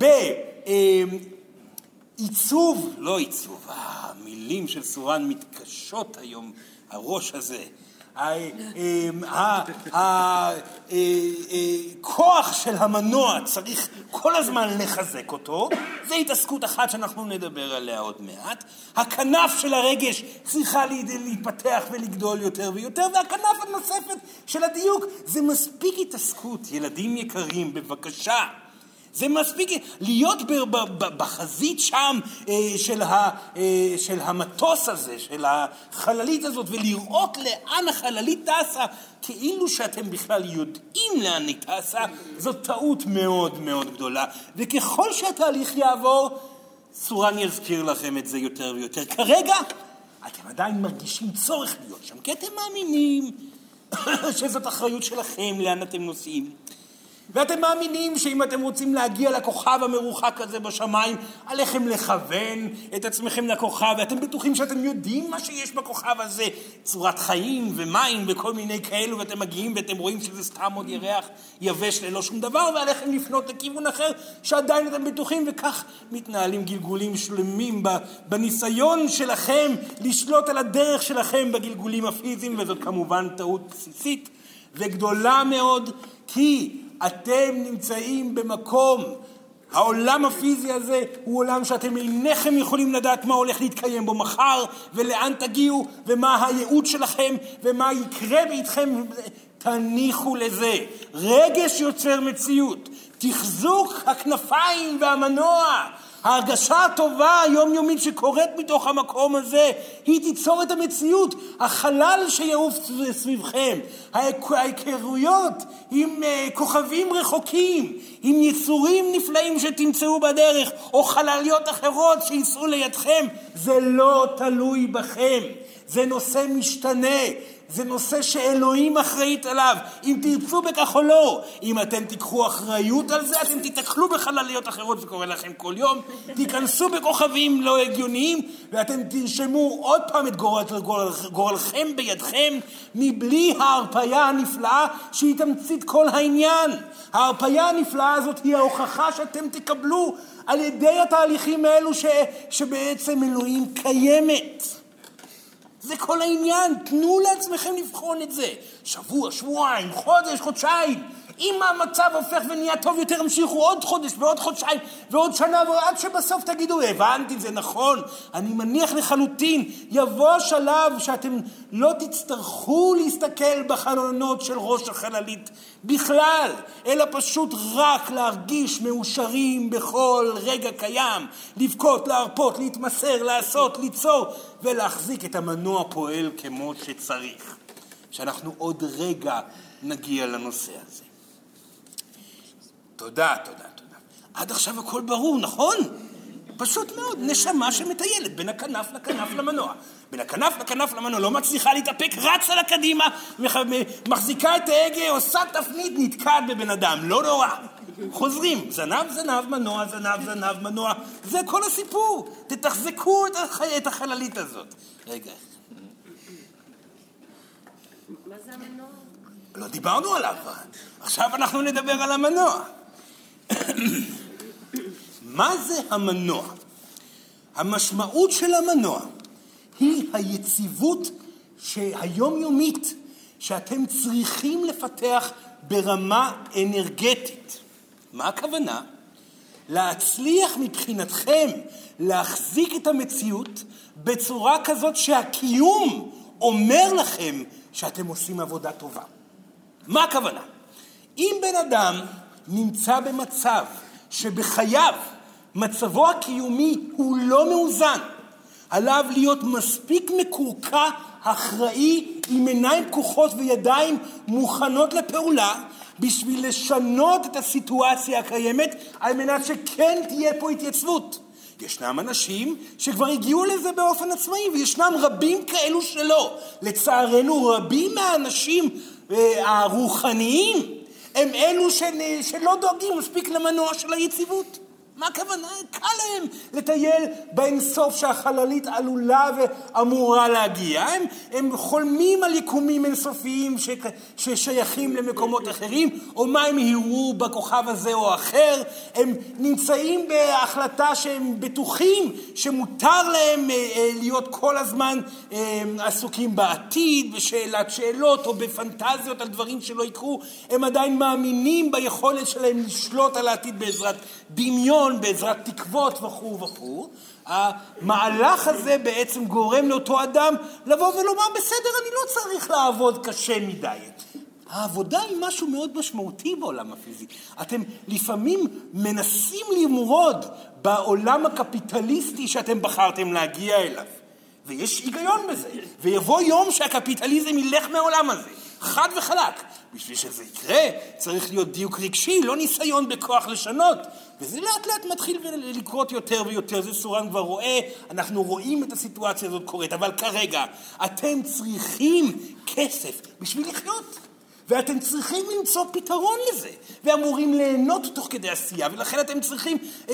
בעיצוב, לא עיצוב, המילים של סורן מתקשות היום, הראש הזה. הכוח של המנוע צריך כל הזמן לחזק אותו. זו התעסקות אחת שאנחנו נדבר עליה עוד מעט. הכנף של הרגש צריכה להתפתח ולגדול יותר ויותר, והכנף הנוספת של הדיוק זה מספיק התעסקות. ילדים יקרים, בבקשה, זה מספיק להיות בחזית שם של המטוס הזה, של החללית הזאת, ולראות לאן החללית טסה, כאילו שאתם בכלל יודעים לאן היא טסה. זאת טעות מאוד מאוד גדולה. וככל שהתהליך יעבור, סורן יזכיר לכם את זה יותר ויותר. כרגע אתם עדיין מרגישים צורך להיות שם, כי אתם מאמינים שזאת אחריות שלכם לאן אתם נוסעים. ואתם מאמינים שאם אתם רוצים להגיע לכוכב המרוחק הזה בשמיים, עליכם לכוון את עצמכם לכוכב, ואתם בטוחים שאתם יודעים מה שיש בכוכב הזה, צורת חיים ומים וכל מיני כאלו, ואתם מגיעים ואתם רואים שזה סתם עוד ירח יבש ללא שום דבר, ועליכם לפנות לכיוון אחר שעדיין אתם בטוחים, וכך מתנהלים גלגולים שלמים בניסיון שלכם לשלוט על הדרך שלכם בגלגולים הפיזיים, וזאת כמובן טעות בסיסית וגדולה מאוד, כי אתם נמצאים במקום, העולם הפיזי הזה הוא עולם שאתם אינכם יכולים לדעת מה הולך להתקיים בו מחר, ולאן תגיעו, ומה הייעוד שלכם, ומה יקרה באיתכם. תניחו לזה. רגש יוצר מציאות. תחזוק הכנפיים והמנוע. ההרגשה הטובה היומיומית שקורית מתוך המקום הזה, היא תיצור את המציאות. החלל שיעוף סביבכם, ההיכרויות עם כוכבים רחוקים, עם יצורים נפלאים שתמצאו בדרך, או חלליות אחרות שיסעו לידכם, זה לא תלוי בכם. זה נושא משתנה. זה נושא שאלוהים אחראית עליו, אם תרצו בכך או לא. אם אתם תיקחו אחריות על זה, אתם תתקלו בחלליות אחרות, זה קורה לכם כל יום, תיכנסו בכוכבים לא הגיוניים, ואתם תרשמו עוד פעם את גורלכם בידכם, מבלי ההרפאיה הנפלאה שהיא תמצית כל העניין. ההרפאיה הנפלאה הזאת היא ההוכחה שאתם תקבלו על ידי התהליכים האלו שבעצם אלוהים קיימת. זה כל העניין. תנו לעצמכם לבחון את זה. שבוע, שבועיים, חודש, חודשיים. אם המצב הופך ונהיה טוב יותר, המשיכו עוד חודש ועוד חודשיים ועוד שנה, ועד שבסוף תגידו, הבנתי, זה נכון, אני מניח לחלוטין, יבוא השלב שאתם לא תצטרכו להסתכל בחלונות של ראש החללית בכלל, אלא פשוט רק להרגיש מאושרים בכל רגע קיים, לבכות, להרפות, להתמסר, לעשות, ליצור, ולהחזיק את המנוע פועל כמו שצריך. שאנחנו עוד רגע נגיע לנושא הזה. תודה. עד עכשיו הכל ברור, נכון? פשוט מאוד, נשמה שמטיילת בין הכנף לכנף למנוע. בין הכנף לכנף למנוע, לא מצליחה להתאפק, רצה לקדימה, מחזיקה את ההגה, עושה תפנית, נתקעת בבן אדם, לא נורא. חוזרים, זנב, מנוע, זנב, מנוע. זה כל הסיפור. תתחזקו את החללית הזאת. רגע. מה זה המנוע? לא דיברנו עליו. עכשיו אנחנו נדבר על המנוע. מה זה המנוע? המשמעות של המנוע היא היציבות היומיומית שאתם צריכים לפתח ברמה אנרגטית. מה הכוונה? להצליח מבחינתכם להחזיק את המציאות בצורה כזאת שהקיום אומר לכם שאתם עושים עבודה טובה. מה הכוונה? אם בן אדם נמצא במצב שבחייו מצבו הקיומי הוא לא מאוזן, עליו להיות מספיק מקורקע, אחראי, עם עיניים פקוחות וידיים מוכנות לפעולה, בשביל לשנות את הסיטואציה הקיימת, על מנת שכן תהיה פה התייצבות. ישנם אנשים שכבר הגיעו לזה באופן עצמאי, וישנם רבים כאלו שלא. לצערנו, רבים מהאנשים הרוחניים הם אלו שלא דואגים מספיק למנוע של היציבות. מה הכוונה? קל להם לטייל באינסוף שהחללית עלולה ואמורה להגיע. הם חולמים על יקומים אינסופיים ששייכים למקומות אחרים, או מה הם יראו בכוכב הזה או אחר. הם נמצאים בהחלטה שהם בטוחים שמותר להם להיות כל הזמן עסוקים בעתיד, בשאלת שאלות או בפנטזיות על דברים שלא יקרו. הם עדיין מאמינים ביכולת שלהם לשלוט על העתיד בעזרת דמיון, בעזרת תקוות וכו'. המהלך הזה בעצם גורם לאותו אדם לבוא ולומר, בסדר, אני לא צריך לעבוד קשה מדי. העבודה היא משהו מאוד משמעותי בעולם הפיזי. אתם לפעמים מנסים למרוד בעולם הקפיטליסטי שאתם בחרתם להגיע אליו. ויש היגיון בזה. ויבוא יום שהקפיטליזם ילך מהעולם הזה. חד וחלק. בשביל שזה יקרה, צריך להיות דיוק רגשי, לא ניסיון בכוח לשנות. וזה לאט לאט מתחיל לקרות יותר ויותר. זה סורן כבר רואה, אנחנו רואים את הסיטואציה הזאת קורית. אבל כרגע, אתם צריכים כסף בשביל לחיות. ואתם צריכים למצוא פתרון לזה. ואמורים ליהנות תוך כדי עשייה. ולכן אתם צריכים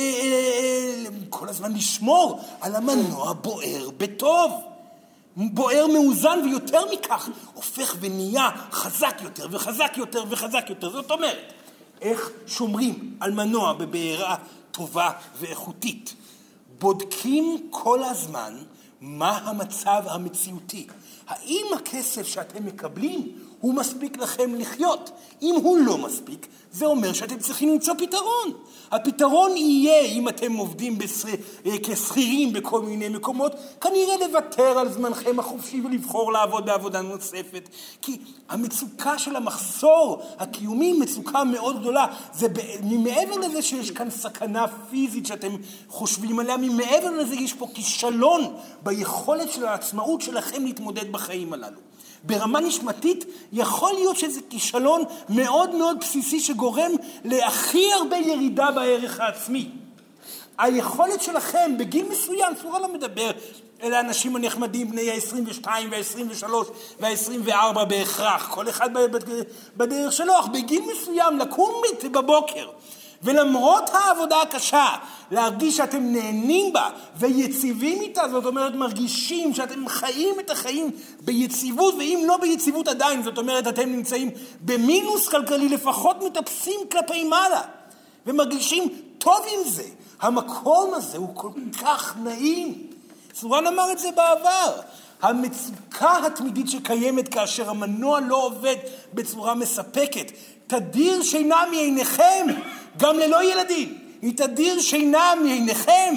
כל הזמן לשמור על המנוע בוער בטוב. בוער מאוזן, ויותר מכך הופך ונהיה חזק יותר וחזק יותר וחזק יותר. זאת אומרת, איך שומרים על מנוע בבעירה טובה ואיכותית? בודקים כל הזמן מה המצב המציאותי. האם הכסף שאתם מקבלים הוא מספיק לכם לחיות? אם הוא לא מספיק, זה אומר שאתם צריכים למצוא פתרון. הפתרון יהיה, אם אתם עובדים כשכירים בכל מיני מקומות, כנראה לוותר על זמנכם החופשי ולבחור לעבוד בעבודה נוספת. כי המצוקה של המחסור הקיומי היא מצוקה מאוד גדולה. זה ממעבר לזה שיש כאן סכנה פיזית שאתם חושבים עליה, ממעבר לזה יש פה כישלון ביכולת של העצמאות שלכם להתמודד בחיים הללו. ברמה נשמתית יכול להיות שזה כישלון מאוד מאוד בסיסי שגורם להכי הרבה ירידה בערך העצמי. היכולת שלכם בגיל מסוים, סורה לא מדבר אלה האנשים הנחמדים בני ה-22 וה-23 וה-24 בהכרח, כל אחד בדרך שלו, אך בגיל מסוים לקום בבוקר ולמרות העבודה הקשה, להרגיש שאתם נהנים בה ויציבים איתה, זאת אומרת מרגישים שאתם חיים את החיים ביציבות, ואם לא ביציבות עדיין, זאת אומרת אתם נמצאים במינוס כלכלי, לפחות מטפסים כלפי מעלה, ומרגישים טוב עם זה. המקום הזה הוא כל כך נעים. סורן אמר את זה בעבר. המצוקה התמידית שקיימת כאשר המנוע לא עובד בצורה מספקת, תדיר שינה מעיניכם, גם ללא ילדים. היא תדיר שינה מעיניכם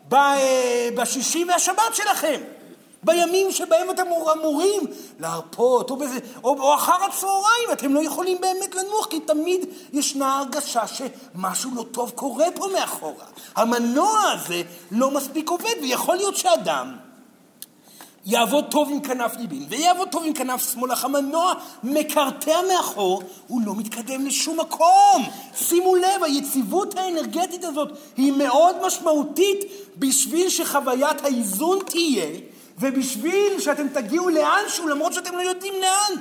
בשישי והשבת שלכם. בימים שבהם אתם אמורים להרפות, או אחר הצהריים, אתם לא יכולים באמת לנוח, כי תמיד ישנה הרגשה שמשהו לא טוב קורה פה מאחורה. המנוע הזה לא מספיק עובד, ויכול להיות שאדם יעבוד טוב עם כנף ימין, ויעבוד טוב עם כנף שמאל, אך המנוע מקרטע מאחור, הוא לא מתקדם לשום מקום. שימו לב, היציבות האנרגטית הזאת היא מאוד משמעותית בשביל שחוויית האיזון תהיה, ובשביל שאתם תגיעו לאנשהו, למרות שאתם לא יודעים לאן.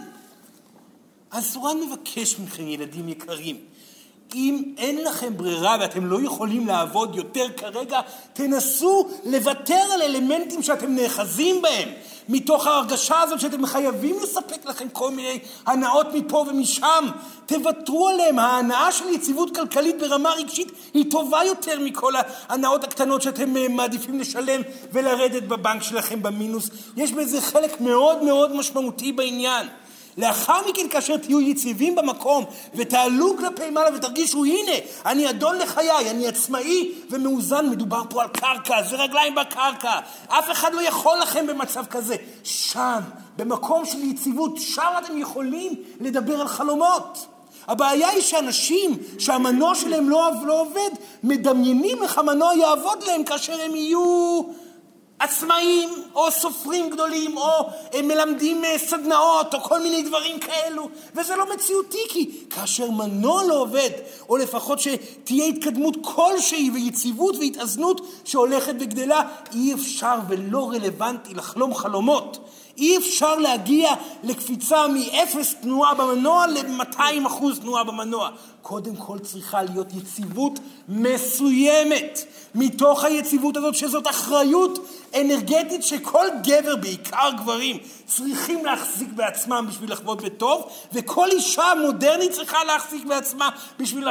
אז סורן מבקש מכם, ילדים יקרים, אם אין לכם ברירה ואתם לא יכולים לעבוד יותר כרגע, תנסו לוותר על אלמנטים שאתם נאחזים בהם, מתוך ההרגשה הזאת שאתם חייבים לספק לכם כל מיני הנאות מפה ומשם. תוותרו עליהם. ההנאה של יציבות כלכלית ברמה רגשית היא טובה יותר מכל ההנאות הקטנות שאתם מעדיפים לשלם ולרדת בבנק שלכם במינוס. יש בזה חלק מאוד מאוד משמעותי בעניין. לאחר מכן, כאשר תהיו יציבים במקום ותעלו כלפי מעלה ותרגישו, הנה, אני אדון לחיי, אני עצמאי ומאוזן, מדובר פה על קרקע, זה רגליים בקרקע, אף אחד לא יכול לכם במצב כזה. שם, במקום של יציבות, שם אתם יכולים לדבר על חלומות. הבעיה היא שאנשים שהמנוע שלהם לא עובד, מדמיינים איך המנוע יעבוד להם כאשר הם יהיו עצמאים או סופרים גדולים או מלמדים סדנאות או כל מיני דברים כאלו, וזה לא מציאותי, כי כאשר מנוע לא עובד, או לפחות שתהיה התקדמות כלשהי ויציבות והתאזנות שהולכת וגדלה, אי אפשר ולא רלוונטי לחלום חלומות. אי אפשר להגיע לקפיצה מ-0 תנועה במנוע ל-200% תנועה במנוע. קודם כל צריכה להיות יציבות מסוימת. מתוך היציבות הזאת, שזאת אחריות אנרגטית שכל גבר, בעיקר גברים, צריכים להחזיק בעצמם בשביל לחוות בטוב, וכל אישה מודרנית צריכה להחזיק בעצמה בשביל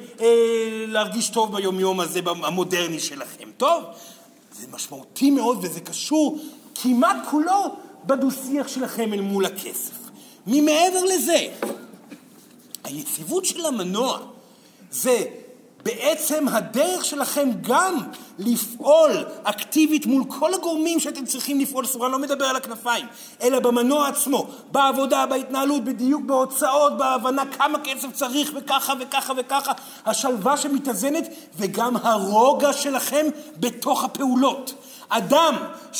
להרגיש טוב ביום הזה המודרני שלכם. טוב? זה משמעותי מאוד וזה קשור כמעט כולו בדו-שיח שלכם אל מול הכסף. ממעבר לזה, היציבות של המנוע זה בעצם הדרך שלכם גם לפעול אקטיבית מול כל הגורמים שאתם צריכים לפעול. סורן לא מדבר על הכנפיים, אלא במנוע עצמו, בעבודה, בהתנהלות, בדיוק בהוצאות, בהבנה כמה כסף צריך וככה וככה וככה, השלווה שמתאזנת וגם הרוגע שלכם בתוך הפעולות. אדם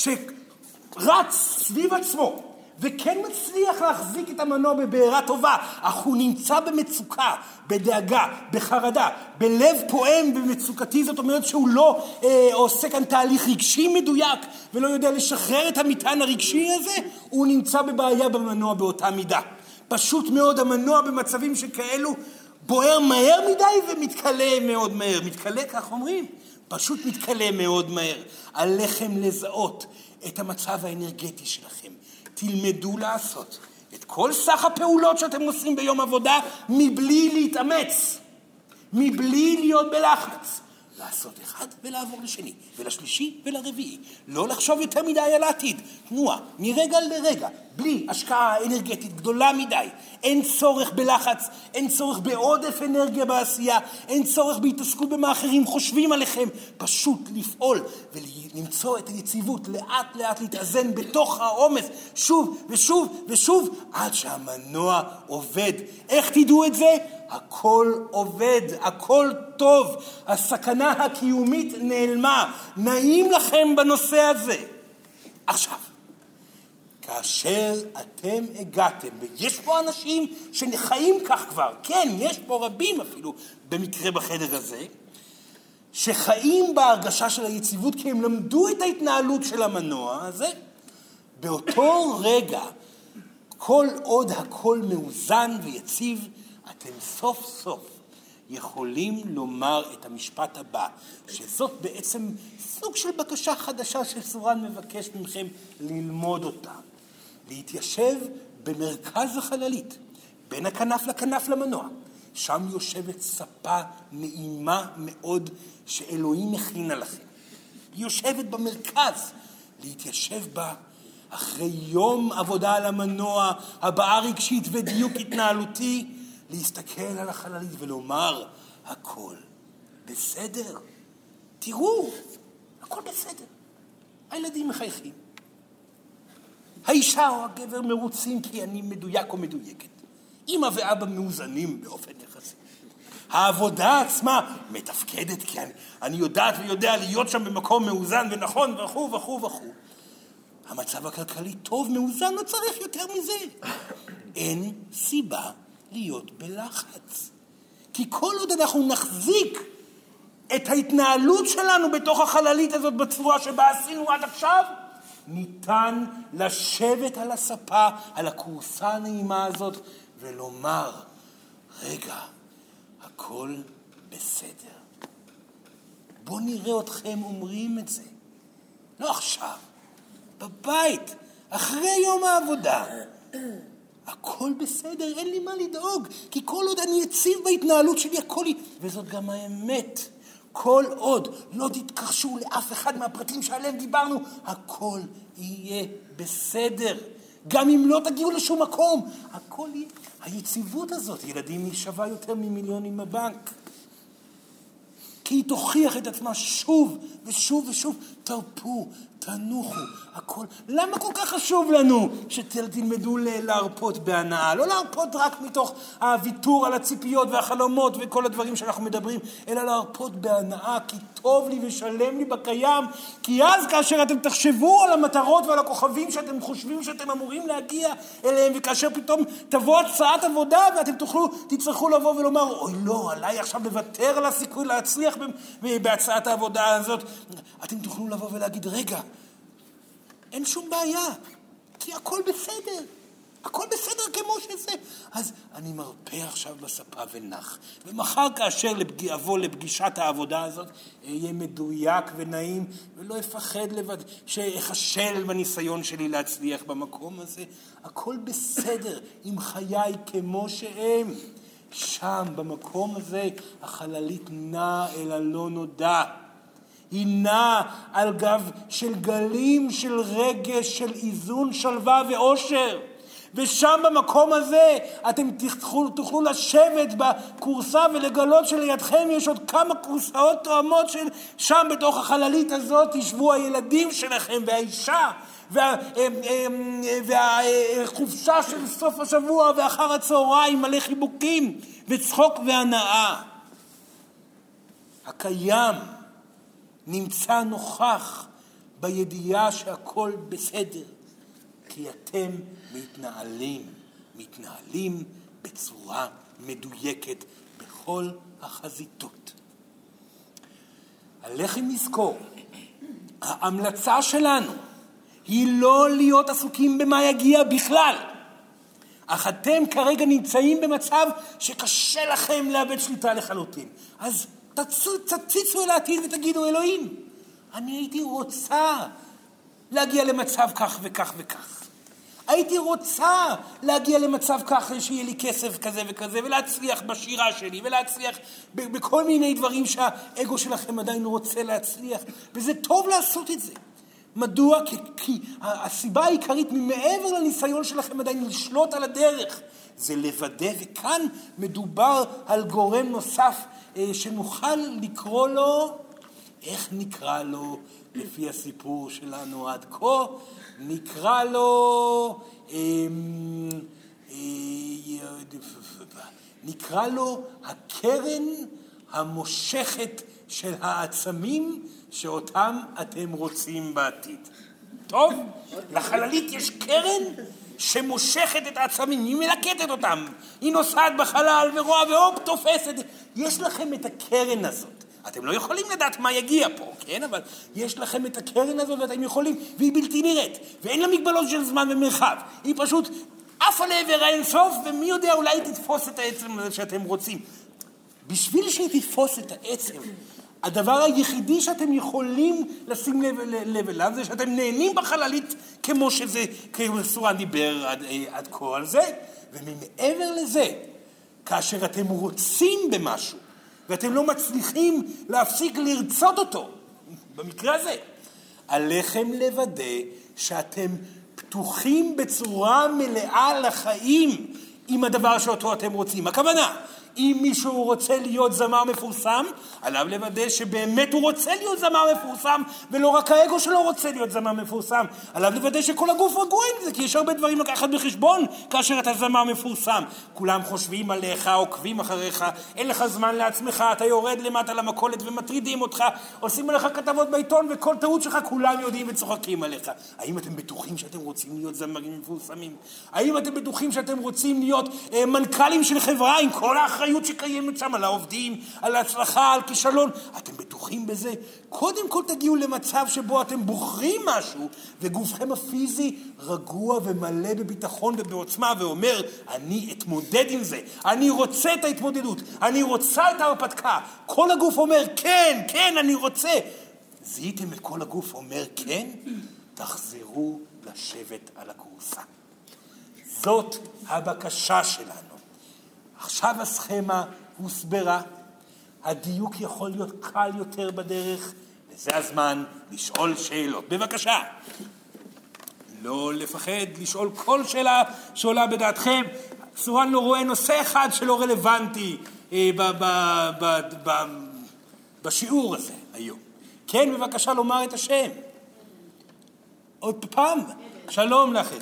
רץ סביב עצמו וכן מצליח להחזיק את המנוע בבעירה טובה, אך הוא נמצא במצוקה, בדאגה, בחרדה, בלב פועם במצוקתי, זאת אומרת שהוא לא עושה כאן תהליך רגשי מדויק ולא יודע לשחרר את המטען הרגשי הזה, הוא נמצא בבעיה במנוע באותה מידה. פשוט מאוד המנוע במצבים שכאלו בוער מהר מדי ומתקלה מאוד מהר. מתקלה, כך אומרים, פשוט מתקלה מאוד מהר. עליכם לזהות את המצב האנרגטי שלכם. תלמדו לעשות את כל סך הפעולות שאתם עושים ביום עבודה מבלי להתאמץ, מבלי להיות בלחץ. לעשות אחד ולעבור לשני ולשלישי ולרביעי. לא לחשוב יותר מדי על העתיד. תנועה מרגע לרגע, בלי השקעה אנרגטית גדולה מדי. אין צורך בלחץ, אין צורך בעודף אנרגיה בעשייה, אין צורך בהתעסקות במה אחרים חושבים עליכם. פשוט לפעול ולמצוא את היציבות, לאט לאט להתאזן בתוך העומס, שוב ושוב ושוב, עד שהמנוע עובד. איך תדעו את זה? הכל עובד, הכל טוב, הסכנה הקיומית נעלמה. נעים לכם בנושא הזה. עכשיו, כאשר אתם הגעתם, ויש פה אנשים שחיים כך כבר, כן, יש פה רבים אפילו במקרה בחדר הזה, שחיים בהרגשה של היציבות כי הם למדו את ההתנהלות של המנוע הזה, באותו רגע, כל עוד הכל מאוזן ויציב, אתם סוף סוף יכולים לומר את המשפט הבא, שזאת בעצם סוג של בקשה חדשה שסורן מבקש מכם ללמוד אותה. להתיישב במרכז החללית, בין הכנף לכנף למנוע. שם יושבת ספה נעימה מאוד שאלוהים מכינה לכם. היא יושבת במרכז, להתיישב בה אחרי יום עבודה על המנוע, הבעה רגשית ודיוק התנהלותי, להסתכל על החללית ולומר, הכל בסדר. תראו, הכל בסדר. הילדים מחייכים. האישה או הגבר מרוצים כי אני מדויק או מדויקת. אמא ואבא מאוזנים באופן יחסי. העבודה עצמה מתפקדת כי אני יודעת ויודע להיות שם במקום מאוזן ונכון וכו' וכו' וכו'. המצב הכלכלי טוב, מאוזן, לא צריך יותר מזה. אין סיבה להיות בלחץ. כי כל עוד אנחנו נחזיק את ההתנהלות שלנו בתוך החללית הזאת בצורה שבה עשינו עד עכשיו, ניתן לשבת על הספה, על הכורסה הנעימה הזאת, ולומר, רגע, הכל בסדר. בואו נראה אתכם אומרים את זה. לא עכשיו, בבית, אחרי יום העבודה. הכל בסדר, אין לי מה לדאוג, כי כל עוד אני יציב בהתנהלות שלי, הכל היא, וזאת גם האמת. כל עוד לא תתכחשו לאף אחד מהפרטים שעליהם דיברנו, הכל יהיה בסדר. גם אם לא תגיעו לשום מקום, הכל יהיה. היציבות הזאת, ילדים, היא שווה יותר ממיליונים בבנק. כי היא תוכיח את עצמה שוב ושוב ושוב. תרפו, תנוחו, הכל. למה כל כך חשוב לנו שתלמדו להרפות בהנאה? לא להרפות רק מתוך הוויתור על הציפיות והחלומות וכל הדברים שאנחנו מדברים, אלא להרפות בהנאה, כי טוב לי ושלם לי בקיים. כי אז כאשר אתם תחשבו על המטרות ועל הכוכבים שאתם חושבים שאתם אמורים להגיע אליהם, וכאשר פתאום תבוא הצעת עבודה ואתם תצטרכו לבוא ולומר, אוי לא, עליי עכשיו לוותר על הסיכוי להצליח בהצעת העבודה הזאת, אתם תוכלו לבוא ולהגיד, רגע, אין שום בעיה, כי הכל בסדר. הכל בסדר כמו שזה. אז אני מרפא עכשיו בספה ונח. ומחר כאשר אבוא לפגישת העבודה הזאת, אהיה מדויק ונעים, ולא אפחד שאחשל בניסיון שלי להצליח במקום הזה. הכל בסדר עם חיי כמו שהם. שם, במקום הזה, החללית נעה אל הלא נודע. היא נעה על גב של גלים של רגש, של איזון, שלווה ואושר. ושם במקום הזה אתם תוכלו לשבת בקורסה ולגלות שלידכם יש עוד כמה קורסאות תואמות שם בתוך החללית הזאת ישבו הילדים שלכם והאישה והחופשה של סוף השבוע ואחר הצהריים מלא חיבוקים וצחוק והנאה. הקיים נמצא נוכח בידיעה שהכל בסדר, כי אתם מתנהלים בצורה מדויקת בכל החזיתות. עליכם לזכור, ההמלצה שלנו היא לא להיות עסוקים במה יגיע בכלל. אך אתם כרגע נמצאים במצב שקשה לכם לאבד שליטה לחלוטין. אז תציצו אל העתיד ותגידו, אלוהים, אני הייתי רוצה להגיע למצב כך וכך וכך. הייתי רוצה להגיע למצב כך שיהיה לי כסף כזה וכזה, ולהצליח בשירה שלי, ולהצליח בכל מיני דברים שהאגו שלכם עדיין רוצה להצליח. וזה טוב לעשות את זה. מדוע? כי הסיבה העיקרית ממעבר לניסיון שלכם עדיין לשלוט על הדרך, זה לוודא, וכאן מדובר על גורם נוסף שנוכל לקרוא לו, איך נקרא לו לפי הסיפור שלנו עד כה? נקרא לו הקרן המושכת של העצמים שאותם אתם רוצים בעתיד. טוב? לחללית יש קרן שמושכת את העצמים, היא מלקטת אותם, היא נוסעת בחלל ורואה והופ תופסת. יש לכם את הקרן הזאת. אתם לא יכולים לדעת מה יגיע פה, כן? אבל יש לכם את הקרן הזאת ואתם יכולים, והיא בלתי נראית, ואין לה מגבלות של זמן ומרחב. היא פשוט עפה לעבר האינסוף, ומי יודע, אולי תתפוס את העצם הזה שאתם רוצים. בשביל שהיא תתפוס את העצם, הדבר היחידי שאתם יכולים לשים לב אליו, זה שאתם נהנים בחללית כמו שזה, כמו סורן דיבר עד כה על זה, ומעבר לזה, כאשר אתם רוצים במשהו, ואתם לא מצליחים להפסיק לרצות אותו, במקרה הזה, עליכם לוודא שאתם פתוחים בצורה מלאה לחיים, עם הדבר שאותו אתם רוצים. הכוונה, אם מישהו רוצה להיות זמר מפורסם, עליו לוודא שבאמת הוא רוצה להיות זמר מפורסם, ולא רק האגו שלו רוצה להיות זמר מפורסם. עליו לוודא שכל הגוף רגוע עם זה, כי יש הרבה דברים לקחת בחשבון כאשר אתה זמר מפורסם. כולם חושבים עליך, עוקבים אחריך, אין לך זמן לעצמך, אתה יורד למטה למכולת ומטרידים אותך, עושים עליך כתבות בעיתון, וכל טעות שלך כולם יודעים וצוחקים עליך. האם אתם בטוחים שאתם רוצים להיות זמרים מפורסמים? האם אתם בטוחים שאתם רוצים להיות מנכ"לים של חברה עם כל האחריות שקיימת שם על העובדים, על ההצלחה, על כישלון? אתם בטוחים בזה? קודם כל תגיעו למצב שבו אתם בוחרים משהו, וגופכם הפיזי רגוע ומלא בביטחון ובעוצמה, ואומר, אני אתמודד עם זה, אני רוצה את ההתמודדות, אני רוצה את ההרפתקה. כל הגוף אומר, כן, כן, אני רוצה. זיהיתם את כל הגוף אומר, כן? תחזרו לשבת על הכורסה. זאת הבקשה שלנו. עכשיו הסכמה הוסברה, הדיוק יכול להיות קל יותר בדרך, וזה הזמן לשאול שאלות. בבקשה. לא לפחד לשאול כל שאלה שעולה בדעתכם. סורן לא רואה נושא אחד שלא רלוונטי בשיעור הזה היום. כן, בבקשה לומר את השם. עוד פעם, שלום לכם.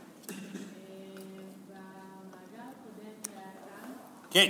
כן.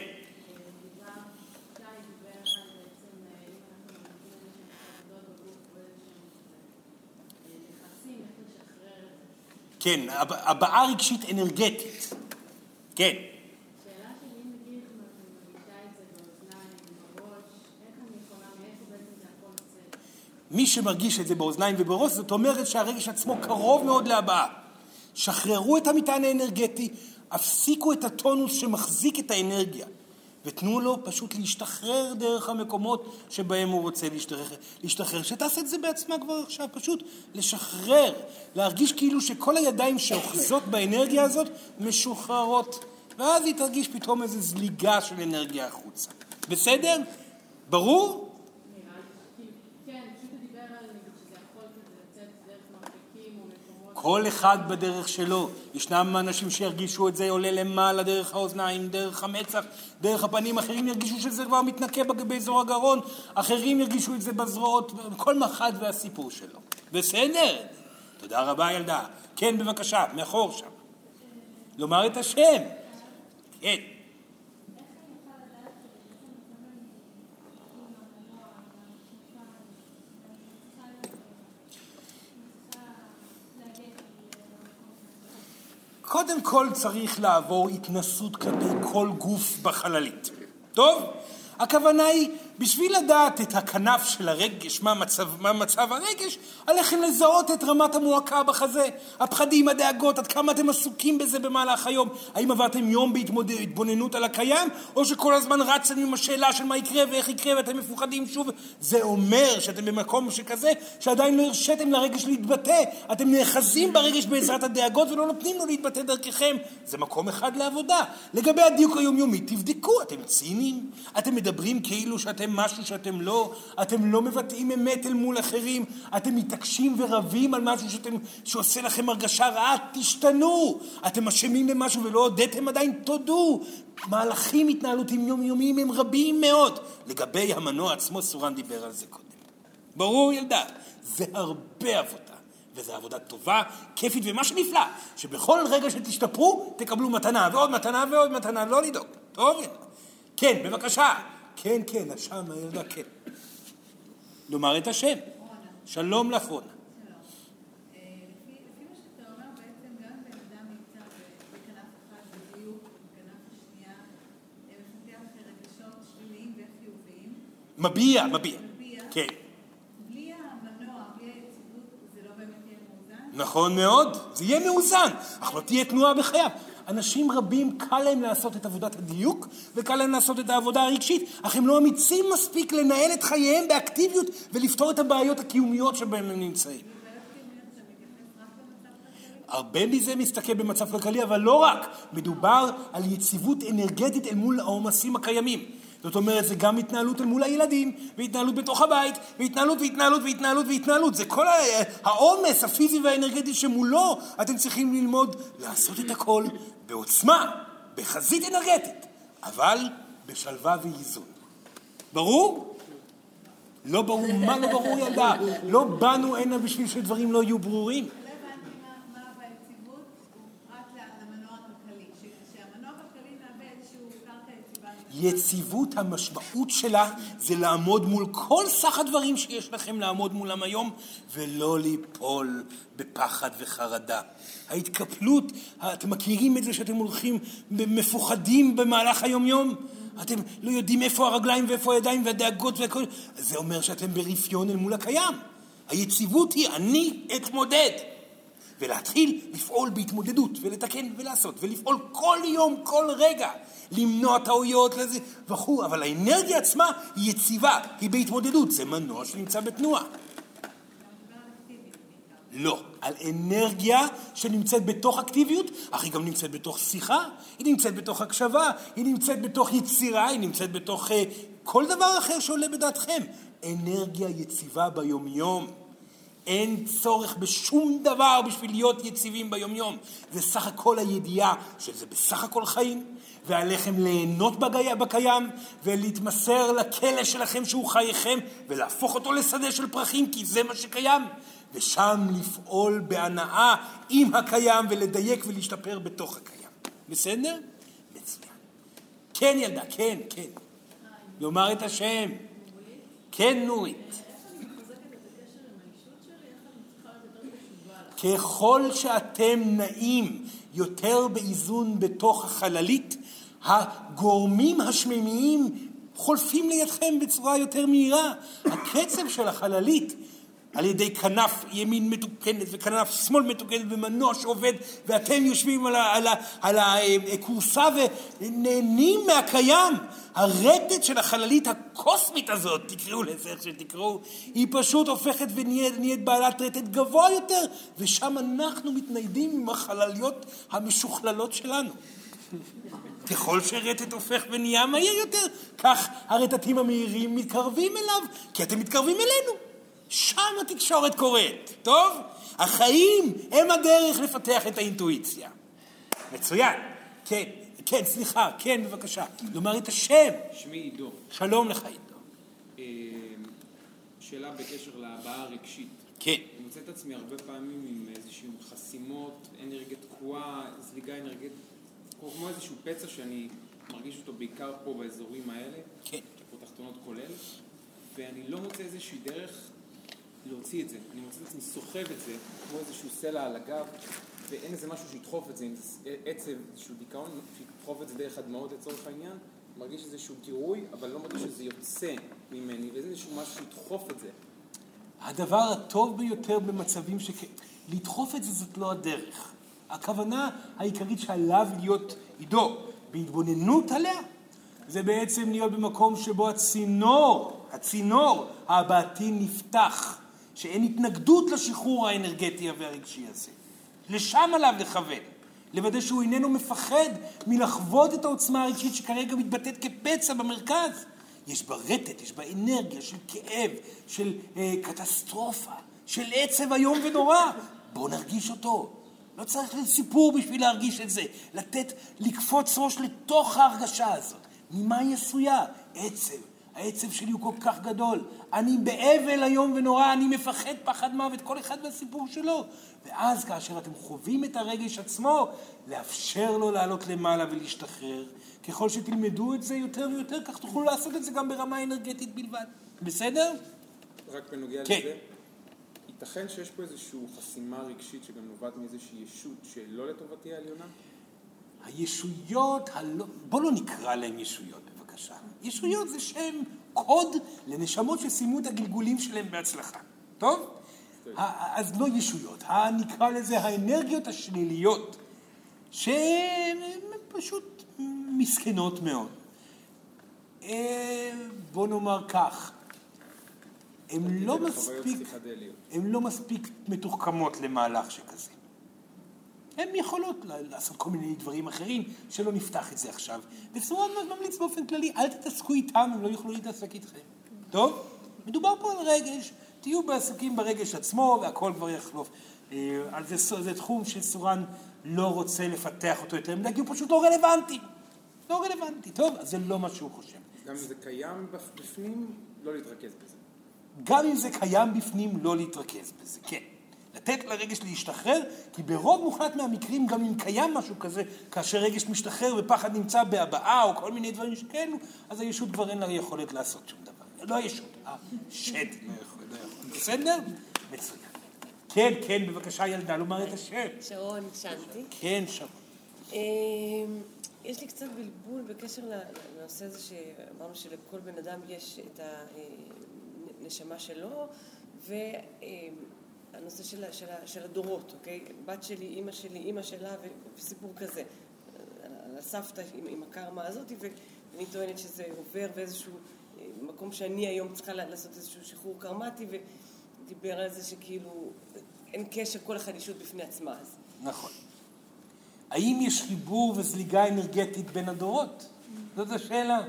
כן, הבעה רגשית אנרגטית. כן. שאלה שלי, אם נגיד מרגישה את זה באוזניים, בראש, איך אני יכולה, מאיפה בעצם זה הכל יוצא? מי שמרגיש את זה באוזניים ובראש, זאת אומרת שהרגש עצמו קרוב מאוד להבעה. שחררו את המטען האנרגטי, הפסיקו את הטונוס שמחזיק את האנרגיה, ותנו לו פשוט להשתחרר דרך המקומות שבהם הוא רוצה להשתחרר. שתעשה את זה בעצמה כבר עכשיו, פשוט לשחרר, להרגיש כאילו שכל הידיים שאוחזות באנרגיה הזאת משוחררות, ואז היא תרגיש פתאום איזו זליגה של אנרגיה החוצה. בסדר? ברור? כל אחד בדרך שלו. ישנם אנשים שירגישו את זה עולה למעלה דרך האוזניים, דרך המצח, דרך הפנים. אחרים ירגישו שזה כבר מתנקה באזור הגרון. אחרים ירגישו את זה בזרועות. כל אחד והסיפור שלו. בסדר? תודה רבה ילדה. כן, בבקשה, מאחור שם. לומר את השם. כן. קודם כל צריך לעבור התנסות כלפי כל גוף בחללית. טוב? הכוונה היא, בשביל לדעת את הכנף של הרגש, מה מצב הרגש, עליכם לזהות את רמת המועקה בחזה, הפחדים, הדאגות, עד כמה אתם עסוקים בזה במהלך היום. האם עברתם יום בהתבוננות על הקיים, או שכל הזמן רצתם עם השאלה של מה יקרה ואיך יקרה, ואתם מפוחדים שוב? זה אומר שאתם במקום שכזה, שעדיין לא הרשיתם לרגש להתבטא. אתם נאחזים ברגש בעזרת הדאגות ולא נותנים לו להתבטא דרככם. זה מקום אחד לעבודה. לגבי הדיוק היומיומי, תבדקו, אתם ציניים, אתם מדברים כאילו שאתם משהו שאתם לא, אתם לא מבטאים אמת אל מול אחרים, אתם מתעקשים ורבים על משהו שעושה לכם הרגשה רעה, תשתנו. אתם אשמים במשהו ולא הודיתם עדיין, תודו. מהלכים התנהלותיים יומיומיים הם רבים מאוד. לגבי המנוע עצמו, סורן דיבר על זה קודם. ברור ילדה, זה הרבה עבודה. וזו עבודה טובה, כיפית, ומה שנפלא, שבכל רגע שתשתפרו, תקבלו מתנה ועוד מתנה ועוד מתנה, לא לדאוג. טוב ילדה. כן, בבקשה. כן, כן, השם, הילדה, כן. לומר את השם. שלום לך, רונה. לפי מה שאתה אומר, בעצם גם באדם נמצא בכנף אחת בדיוק, בכנף השנייה, מפתח רגשות שליליים וחיוביים. מביע. כן. בלי המנוע, בלי היציבות, זה לא באמת יהיה מאוזן? נכון מאוד, זה יהיה מאוזן, אך לא תהיה תנועה בחייו. אנשים רבים קל להם לעשות את עבודת הדיוק, וקל להם לעשות את העבודה הרגשית, אך הם לא אמיצים מספיק לנהל את חייהם באקטיביות, ולפתור את הבעיות הקיומיות שבהם הם נמצאים. הרבה מזה מסתכל במצב כלכלי, אבל לא רק. מדובר על יציבות אנרגטית אל מול העומסים הקיימים. זאת אומרת, זה גם התנהלות אל מול הילדים, והתנהלות בתוך הבית, והתנהלות. זה כל העומס הפיזי והאנרגטי שמולו, אתם צריכים ללמוד לעשות את הכל בעוצמה, בחזית אנרגטית, אבל בשלווה ואיזון. ברור? לא ברור, מה לא ברור ילדה? לא באנו הנה בשביל שדברים לא יהיו ברורים. לא הבנתי מה ביציבות הוא פרט למנוע הכלכלי, שהמנוע הכלכלי מהווה איזשהו קרקע יציבה. יציבות המשמעות שלה זה לעמוד מול כל סך הדברים שיש לכם לעמוד מולם היום, ולא ליפול בפחד וחרדה. ההתקפלות, אתם מכירים את זה שאתם הולכים מפוחדים במהלך היום-יום? אתם לא יודעים איפה הרגליים ואיפה הידיים והדאגות והכל. זה אומר שאתם ברפיון אל מול הקיים. היציבות היא אני אתמודד. ולהתחיל לפעול בהתמודדות ולתקן ולעשות ולפעול כל יום, כל רגע, למנוע טעויות לזה וכו'. אבל האנרגיה עצמה היא יציבה, היא בהתמודדות. זה מנוע שנמצא בתנועה. לא, על אנרגיה שנמצאת בתוך אקטיביות, אך היא גם נמצאת בתוך שיחה, היא נמצאת בתוך הקשבה, היא נמצאת בתוך יצירה, היא נמצאת בתוך כל דבר אחר שעולה בדעתכם. אנרגיה יציבה ביומיום. אין צורך בשום דבר בשביל להיות יציבים ביומיום. זה סך הכל הידיעה שזה בסך הכל חיים, ועליכם ליהנות בקיים, ולהתמסר לכלא שלכם שהוא חייכם, ולהפוך אותו לשדה של פרחים, כי זה מה שקיים. ושם לפעול בהנאה עם הקיים, ולדייק ולהשתפר בתוך הקיים. בסדר? מצוין. כן ילדה, כן, כן. לומר את השם. כן נורית. ככל שאתם נעים יותר באיזון בתוך החללית, הגורמים השמימיים חולפים לידכם בצורה יותר מהירה. הקצב של החללית על ידי כנף ימין מתוקנת וכנף שמאל מתוקנת ומנוע שעובד, ואתם יושבים על הקורסה ונהנים מהקיים. הרטט של החללית הקוסמית הזאת, תקראו לזה איך שתקראו, היא פשוט הופכת ונהיית בעלת רטט גבוה יותר, ושם אנחנו מתניידים עם החלליות המשוכללות שלנו. ככל שרטט הופך ונהיה מהיר יותר, כך הרטטים המהירים מתקרבים אליו, כי אתם מתקרבים אלינו. שם התקשורת קורית, טוב? החיים הם הדרך לפתח את האינטואיציה. מצוין. כן, כן, סליחה, כן, בבקשה. לומר את השם. שמי עידו. שלום לך עידו. שאלה בקשר להבעה הרגשית. כן. אני מוצא את עצמי הרבה פעמים עם איזושהי חסימות, אנרגיה תקועה, זליגה אנרגית, כמו איזשהו פצע שאני מרגיש אותו בעיקר פה באזורים האלה. כן. פה תחתונות כולל, ואני לא מוצא איזושהי דרך להוציא את זה. אני מוצא את עצמי סוחב את זה, כמו איזשהו סלע על הגב, ואין איזה משהו שידחוף את זה, עצב, איזשהו דיכאון, שידחוף את זה דרך הדמעות לצורך העניין, מרגיש איזשהו גירוי, אבל לא מרגיש שזה יוצא ממני, וזה איזשהו משהו שידחוף את זה. הדבר הטוב ביותר במצבים לדחוף את זה זאת לא הדרך. הכוונה העיקרית שעליו להיות עידו, בהתבוננות עליה, זה בעצם להיות במקום שבו הצינור ההבעתי נפתח, שאין התנגדות לשחרור האנרגטי והרגשי הזה. לשם עליו לכוון, לוודא שהוא איננו מפחד מלחוות את העוצמה הרגשית שכרגע מתבטאת כפצע במרכז. יש בה רטט, יש בה אנרגיה של כאב, של קטסטרופה, של עצב איום ונורא. בואו נרגיש אותו. לא צריך לסיפור בשביל להרגיש את זה. לקפוץ ראש לתוך ההרגשה הזאת. ממה היא עשויה? עצב. העצב שלי הוא כל כך גדול. אני באבל היום ונורא, אני מפחד פחד מוות, כל אחד בסיפור שלו. ואז כאשר אתם חווים את הרגש עצמו, לאפשר לו לעלות למעלה ולהשתחרר. ככל שתלמדו את זה יותר ויותר, כך תוכלו לעשות את זה גם ברמה אנרגטית בלבד. בסדר? רק בנוגע לזה, ייתכן שיש פה איזושהי חסימה רגשית שגם נובעת מאיזושהי ישות שלא לטובתי העליונה? הישויות, בוא לא נקרא להם ישויות בבקשה. ישויות זה שם קוד לנשמות שסיימו את הגלגולים שלהם בהצלחה. טוב? אז לא ישויות. נקרא לזה האנרגיות השליליות, שהן פשוט מסכנות מאוד. בוא נאמר כך, הן לא מספיק מתוחכמות למהלך שכזה. הן יכולות לעשות כל מיני דברים אחרים שלא נפתח את זה עכשיו. וסורן ממליץ באופן כללי, אל תתעסקו איתם, הם לא יוכלו להתעסק איתכם. טוב? מדובר פה על רגש, תהיו בעסקים ברגש עצמו והכל כבר יחלוף. זה תחום שסורן לא רוצה לפתח אותו יותר מדי, כי הוא פשוט לא רלוונטי. לא רלוונטי, טוב? אז זה לא מה שהוא חושב. גם אם זה קיים בפנים, לא להתרכז בזה. גם אם זה קיים בפנים, לא להתרכז בזה, כן. לתת לרגש להשתחרר, כי ברוב מוחלט מהמקרים, גם אם קיים משהו כזה, כאשר רגש משתחרר ופחד נמצא בהבעה או כל מיני דברים שכאלו, אז הישות כבר אין לה יכולת לעשות שום דבר. לא הישות, השד לא יכול. בסדר? מצוין. כן, כן, בבקשה ילדה, לומר את השם. שרון, שנתי. כן, שרון. יש לי קצת בלבול בקשר לנושא הזה שאמרנו שלכל בן אדם יש את הנשמה שלו, והנושא של הדורות, אוקיי? בת שלי, אמא שלה, וסיפור כזה. על הסבתא עם הקרמה הזאת, ואני טוענת שזה עובר באיזשהו מקום שאני היום צריכה לעשות איזשהו שחרור קרמטי, ודיבר על זה שכאילו אין קשר, כל אחד ישות בפני עצמה. נכון. האם יש חיבור וזליגה אנרגטית בין הדורות? זאת השאלה.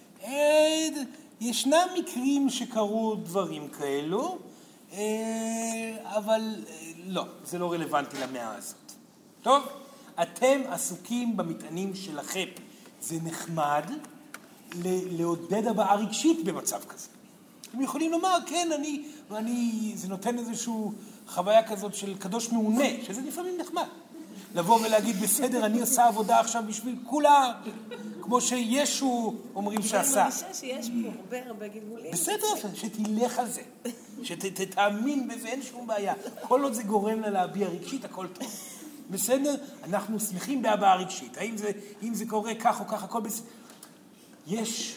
ישנם מקרים שקרו דברים כאלו, אבל לא, זה לא רלוונטי למאה הזאת. טוב? אתם עסוקים במטענים שלכם. זה נחמד לעודד הבעה רגשית במצב כזה. אתם יכולים לומר, כן, זה נותן איזושהי חוויה כזאת של קדוש מעונה, שזה לפעמים נחמד. לבוא ולהגיד, בסדר, אני עושה עבודה עכשיו בשביל כולם, כמו שישו אומרים שעשה. אני מרגישה שיש פה הרבה גלגולים. בסדר, שתלך על זה, שתאמין בזה, אין שום בעיה. כל עוד זה גורם לה להביע רגשית, הכל טוב. בסדר? אנחנו שמחים בהבעה רגשית. אם זה קורה כך או כך, הכל בסדר. יש,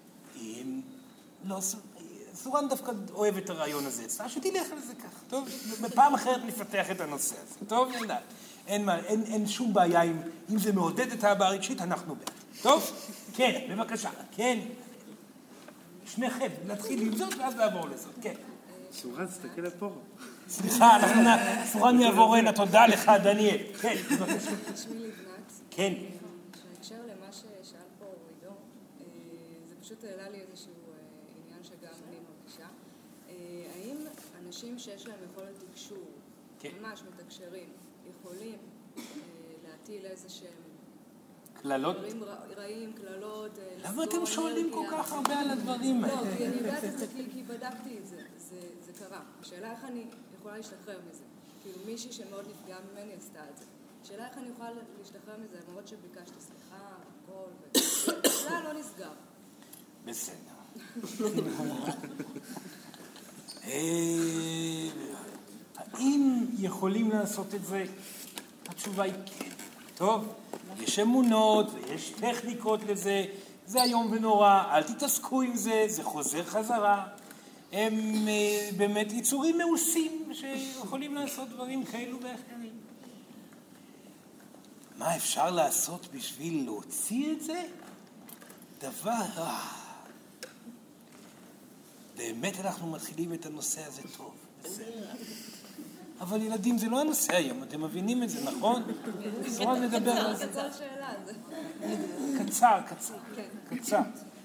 לא, סורן דווקא אוהב את הרעיון הזה, שתלך על זה כך, טוב? בפעם אחרת נפתח את הנושא הזה, טוב? אין שום בעיה אם זה מעודד את ההבעה הרגשית, אנחנו בעד. טוב? כן, בבקשה, כן. שניכם, להתחיל עם זאת ואז לעבור לזאת, כן. סורן, תסתכל לפה. סליחה, סורן יעבור הנה, תודה לך, דניאל. כן, בבקשה. שמי לבנת. כן. בהקשר למה ששאל פה עידו, זה פשוט העלה לי איזשהו עניין שגם אני מרגישה. האם אנשים שיש להם יכולת תקשור, ממש מתקשרים, יכולים להטיל איזה שהם כללות? דברים רעים, כללות, למה אתם שואלים כל כך הרבה על הדברים האלה? לא, כי אני יודעת את זה, כי בדקתי את זה, זה קרה. השאלה איך אני יכולה להשתחרר מזה. כאילו מישהי שמאוד נפגעה ממני עשתה את זה. השאלה איך אני יכולה להשתחרר מזה, למרות שביקשתי סליחה, הכל, וזה לא נסגר. בסדר. האם יכולים לעשות את זה? התשובה היא כן. טוב, יש אמונות ויש טכניקות לזה, זה היום ונורא, אל תתעסקו עם זה, זה חוזר חזרה. הם באמת יצורים מעושים שיכולים לעשות דברים כאלו ואחרים. מה אפשר לעשות בשביל להוציא את זה? דבר... באמת אנחנו מתחילים את הנושא הזה טוב. אבל ילדים, זה לא הנושא היום, אתם מבינים את זה, נכון? סורן מדבר על זה. קצר שאלה, זה... קצר.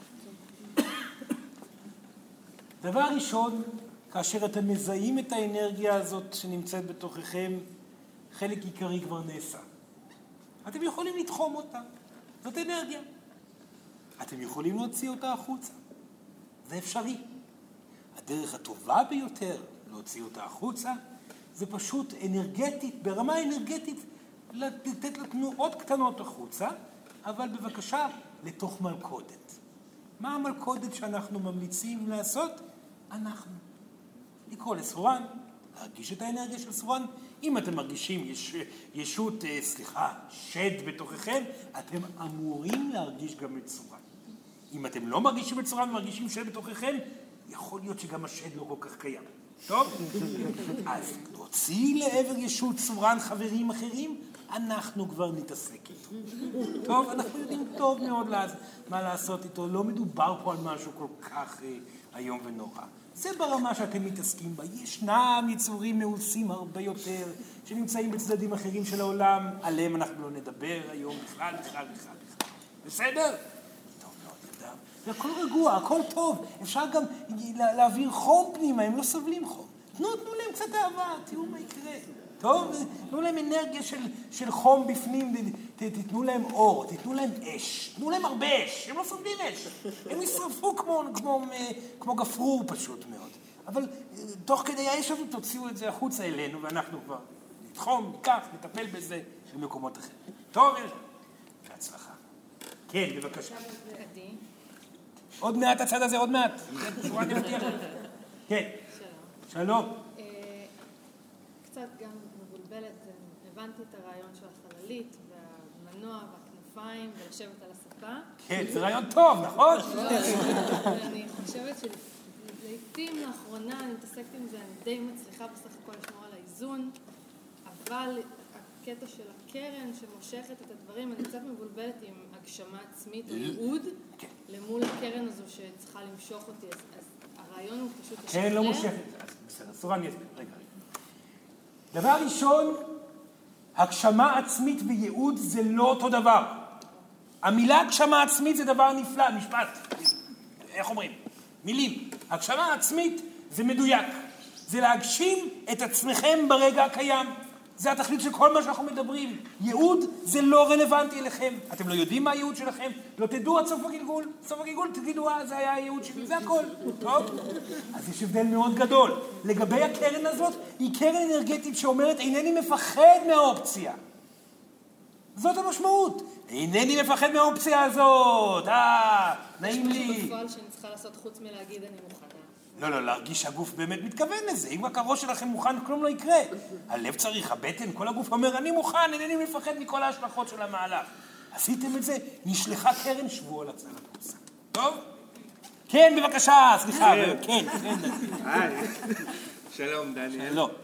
דבר ראשון, כאשר אתם מזהים את האנרגיה הזאת שנמצאת בתוככם, חלק עיקרי כבר נעשה. אתם יכולים לתחום אותה, זאת אנרגיה. אתם יכולים להוציא אותה החוצה, זה אפשרי. הדרך הטובה ביותר להוציא אותה החוצה, זה פשוט אנרגטית, ברמה אנרגטית, לתת לה תנועות קטנות החוצה, אבל בבקשה, לתוך מלכודת. מה המלכודת שאנחנו ממליצים לעשות? אנחנו. לקרוא לסורן, להרגיש את האנרגיה של סורן. אם אתם מרגישים ישות, שד בתוככם, אתם אמורים להרגיש גם את סורן. אם אתם לא מרגישים את סורן ומרגישים שד בתוככם, יכול להיות שגם השד לא כל כך קיים. טוב? אז להוציא לעבר ישות סורן חברים אחרים, אנחנו כבר נתעסק איתו. טוב? אנחנו יודעים טוב מאוד מה לעשות איתו. לא מדובר פה על משהו כל כך היום ונורא. זה ברמה שאתם מתעסקים בה. ישנם יצורים מעושים הרבה יותר, שנמצאים בצדדים אחרים של העולם. עליהם אנחנו לא נדבר היום בכלל. בסדר? והכל רגוע, הכל טוב. אפשר גם להעביר חום פנימה, הם לא סובלים חום. תנו להם קצת אהבה, תראו מה יקרה. טוב? תנו להם אנרגיה של חום בפנים, תתנו להם אור, תתנו להם אש, תנו להם הרבה אש, הם לא סובלים אש, הם ישרפו כמו גפרור פשוט מאוד. אבל תוך כדי האש הזאת תוציאו את זה החוצה אלינו, ואנחנו כבר נתחום, ניקח, נטפל בזה במקומות אחרים. טוב, בהצלחה. כן, בבקשה. עוד מעט הצד הזה, עוד מעט. שורה אני מבטיח לך. כן. שלום. קצת גם מבולבלת, הבנתי את הרעיון של החללית והמנוע והכנפיים ולשבת על הספה. כן, זה רעיון טוב, נכון? אני חושבת שלעיתים לאחרונה אני מתעסקת עם זה, אני די מצליחה בסך הכל לשמור על האיזון, אבל הקטע של הקרן שמושכת את הדברים, אני קצת מבולבלת עם הגשמה עצמית או ייעוד, למול הקרן הזו שצריכה למשוך אותי, אז הרעיון הוא פשוט לשחרר. כן, לא מושכת. בסדר, סורה אני אסביר. רגע. דבר ראשון, הגשמה עצמית וייעוד זה לא אותו דבר. המילה הגשמה עצמית זה דבר נפלא, משפט. איך אומרים? מילים. הגשמה עצמית זה מדויק. זה להגשים את עצמכם ברגע הקיים. זה התכלית של כל מה שאנחנו מדברים. ייעוד זה לא רלוונטי אליכם. אתם לא יודעים מה הייעוד שלכם, לא תדעו עד סוף הגלגול. סוף הגלגול תגידו, זה היה הייעוד שלי, זה הכל. טוב? אז יש הבדל מאוד גדול. לגבי הקרן הזאת, היא קרן אנרגטית שאומרת, אינני מפחד מהאופציה. זאת המשמעות. אינני מפחד מהאופציה הזאת. נעים לי. יש משהו בפועל שאני צריכה לעשות חוץ מלהגיד אני מוכנה. לא, להרגיש שהגוף באמת מתכוון לזה. אם רק הראש שלכם מוכן, כלום לא יקרה. הלב צריך, הבטן, כל הגוף אומר, אני מוכן, אינני מפחד מכל ההשלכות של המהלך. עשיתם את זה, נשלחה קרן, שבו על הצד הפרסה. טוב? כן, בבקשה, סליחה. כן. היי, שלום דניאל. שלום.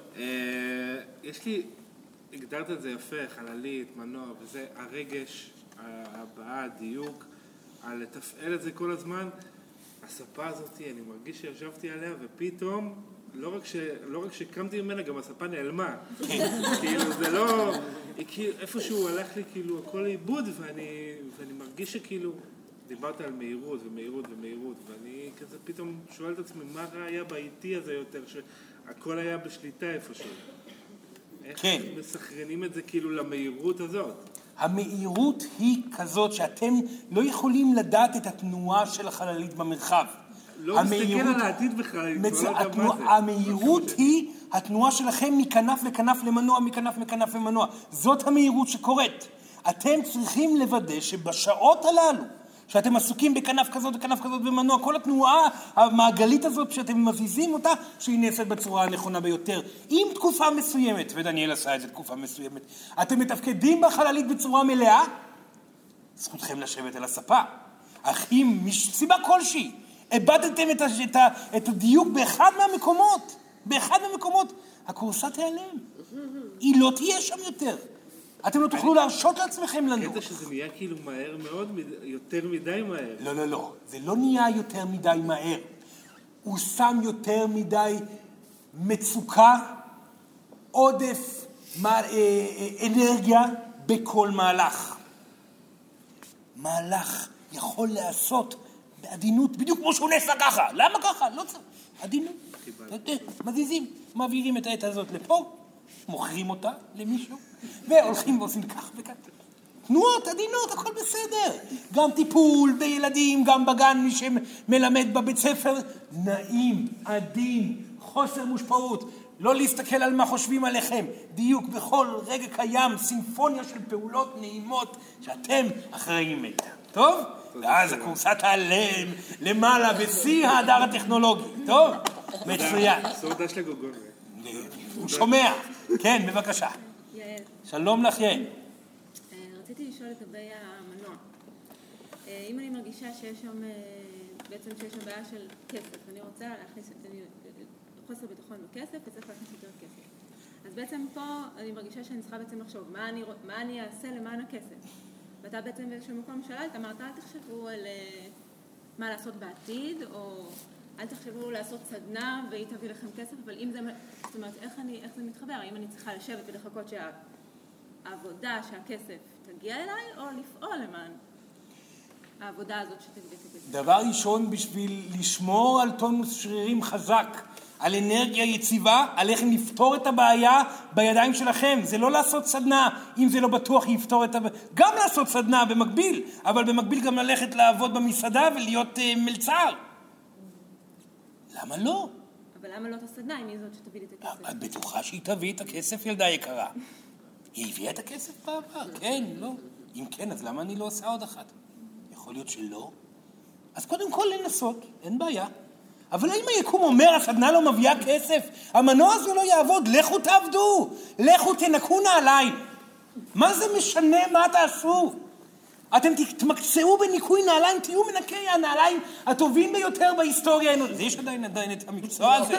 יש לי, הגדרת את זה יפה, חללית, מנוע, וזה הרגש, הבאה, הדיוק, על לתפעל את זה כל הזמן. הספה הזאת, אני מרגיש שישבתי עליה, ופתאום, לא רק שקמתי ממנה, גם הספה נעלמה. כאילו, זה לא... איפשהו הלך לי, כאילו, הכל לאיבוד, ואני מרגיש שכאילו, דיברת על מהירות ומהירות ומהירות, ואני כזה פתאום שואל את עצמי, מה היה באיטי הזה יותר, שהכל היה בשליטה איפשהו? איך מסחרנים את זה כאילו למהירות הזאת? המהירות היא כזאת שאתם לא יכולים לדעת את התנועה של החללית במרחב. לא מסתכל על העתיד בכלל, המהירות היא התנועה שלכם מכנף לכנף למנוע, מכנף לכנף למנוע. זאת המהירות שקורית. אתם צריכים לוודא שבשעות הללו, שאתם עסוקים בכנף כזאת וכנף כזאת במנוע, כל התנועה המעגלית הזאת שאתם מזיזים אותה, שהיא נעשית בצורה הנכונה ביותר. אם תקופה מסוימת, ודניאל עשה את זה תקופה מסוימת, אתם מתפקדים בחללית בצורה מלאה, זכותכם לשבת על הספה. אך אם מסיבה כלשהי, איבדתם את הדיוק באחד מהמקומות, הכורסה תיעלם. היא לא תהיה שם יותר. אתם לא תוכלו להרשות לעצמכם לנוח. הקטע שזה נהיה כאילו מהר מאוד, יותר מדי מהר. לא. זה לא נהיה יותר מדי מהר. הוא שם יותר מדי מצוקה, עודף, אנרגיה בכל מהלך. מהלך יכול לעשות בעדינות, בדיוק כמו שהוא נעשה ככה. למה ככה? לא צריך. עדינות. מזיזים, מעבירים את העת הזאת לפה, מוכרים אותה למישהו, והולכים ועושים כך וכך. תנועות, עדינות, הכל בסדר. גם טיפול בילדים, גם בגן, מי שמלמד בבית ספר, נעים, עדין, חוסר מושפעות. לא להסתכל על מה חושבים עליכם. דיוק בכל רגע קיים, סימפוניה של פעולות נעימות שאתם אחראים איתה. טוב? ואז הכורסה תעלם למעלה בשיא ההדר הטכנולוגי. טוב? מצוין. סעודה של הגוגון. הוא שומע. כן, בבקשה. יעל. שלום לך, יעל. רציתי לשאול לגבי המנוע. אם אני מרגישה שיש שם, בעצם שיש שם בעיה של כסף, אני רוצה להכניס, חוסר ביטחון בכסף, וצריך להכניס יותר כסף. אז בעצם פה אני מרגישה שאני צריכה בעצם לחשוב, מה אני אעשה למען הכסף? ואתה בעצם באיזשהו מקום שאלת, אמרת, אל תחשבו על מה לעשות בעתיד, או אל תחשבו לעשות סדנה והיא תביא לכם כסף, אבל אם זה, זאת אומרת, איך זה מתחבר? האם אני צריכה לשבת ולחכות שהעבודה, שהכסף תגיע אליי, או לפעול למען העבודה הזאת שתביא את הכסף? דבר ראשון, בשביל לשמור על טונוס שרירים חזק, על אנרגיה יציבה, עליכם לפתור את הבעיה בידיים שלכם. זה לא לעשות סדנה, אם זה לא בטוח יפתור את הבעיה. גם לעשות סדנה במקביל, אבל במקביל גם ללכת לעבוד במסעדה ולהיות מלצר. למה לא? אבל למה לא את הסדנה אם היא זאת שתביא לי את הכסף? את בטוחה שהיא תביא את הכסף, ילדה יקרה? היא הביאה את הכסף בעבר? כן, לא. אם כן, אז למה אני לא עושה עוד אחת? יכול להיות שלא. אז קודם כל לנסות, אין בעיה. אבל אם היקום אומר, הסדנה לא מביאה כסף, המנוע הזה לא יעבוד, לכו תעבדו, לכו תנקו נעליים. מה זה משנה מה תעשו? אתם תתמקצעו בניקוי נעליים, תהיו מנקי הנעליים הטובים ביותר בהיסטוריה. יש עדיין את המקצוע הזה.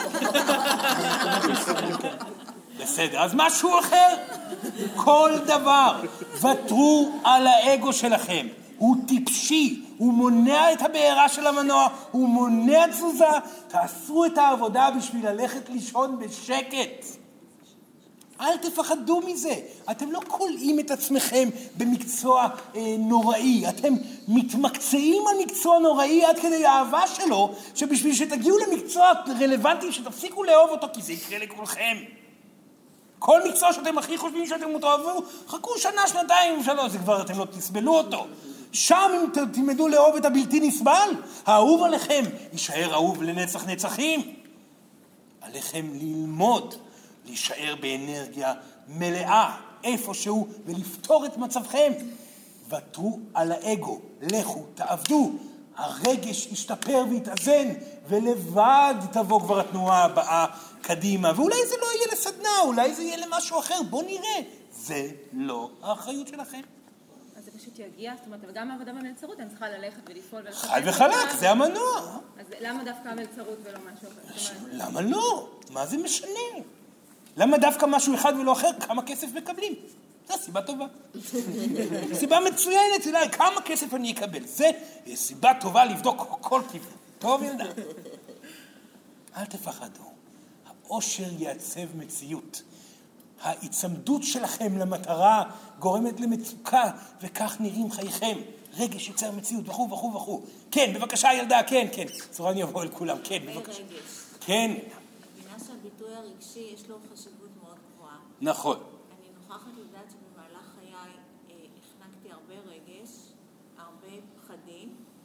בסדר, אז משהו אחר. כל דבר, ותרו על האגו שלכם. הוא טיפשי, הוא מונע את הבעירה של המנוע, הוא מונע תזוזה. תעשו את העבודה בשביל ללכת לישון בשקט. אל תפחדו מזה. אתם לא קולעים את עצמכם במקצוע נוראי. אתם מתמקצעים על מקצוע נוראי עד כדי האהבה שלו, שבשביל שתגיעו למקצוע רלוונטי, שתפסיקו לאהוב אותו, כי זה יקרה לכולכם. כל מקצוע שאתם הכי חושבים שאתם תאהבו, חכו שנה, שנתיים, שלוש, זה כבר אתם לא תסבלו אותו. שם אם תלמדו לאהוב את הבלתי נסבל, האהוב עליכם יישאר אהוב לנצח נצחים. עליכם ללמוד, להישאר באנרגיה מלאה איפשהו ולפתור את מצבכם. ותרו על האגו, לכו, תעבדו, הרגש ישתפר ויתאזן, ולבד תבוא כבר התנועה הבאה קדימה. ואולי זה לא יהיה לסדנה, אולי זה יהיה למשהו אחר, בוא נראה. זה לא האחריות שלכם. אז זה פשוט יגיע, זאת אומרת, וגם העבודה במלצרות, אני צריכה ללכת ולפעול ולחפש. חי וחלק, זה המנוע. אז למה דווקא המלצרות ולא משהו אחר? למה לא? מה זה משנה? למה דווקא משהו אחד ולא אחר? כמה כסף מקבלים? זו סיבה טובה. סיבה מצוינת, אולי כמה כסף אני אקבל. זה סיבה טובה לבדוק כל כיוון. טוב ילדה. אל תפחדו. האושר יעצב מציאות. ההצמדות שלכם למטרה גורמת למצוקה, וכך נראים חייכם. רגש יוצר מציאות, וכו וכו וכו. כן, בבקשה ילדה, כן, כן. צורן יבוא אל כולם, כן, בבקשה. כן. מבינה שהביטוי הרגשי יש לו חשיבות מאוד גבוהה. נכון. אני נוכחת לדעת שבמהלך חיי החנקתי הרבה רגש, הרבה פחדים,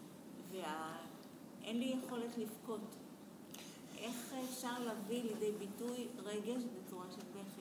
ואין לי יכולת לבכות. איך אפשר להביא לידי ביטוי רגש בצורה של בכי?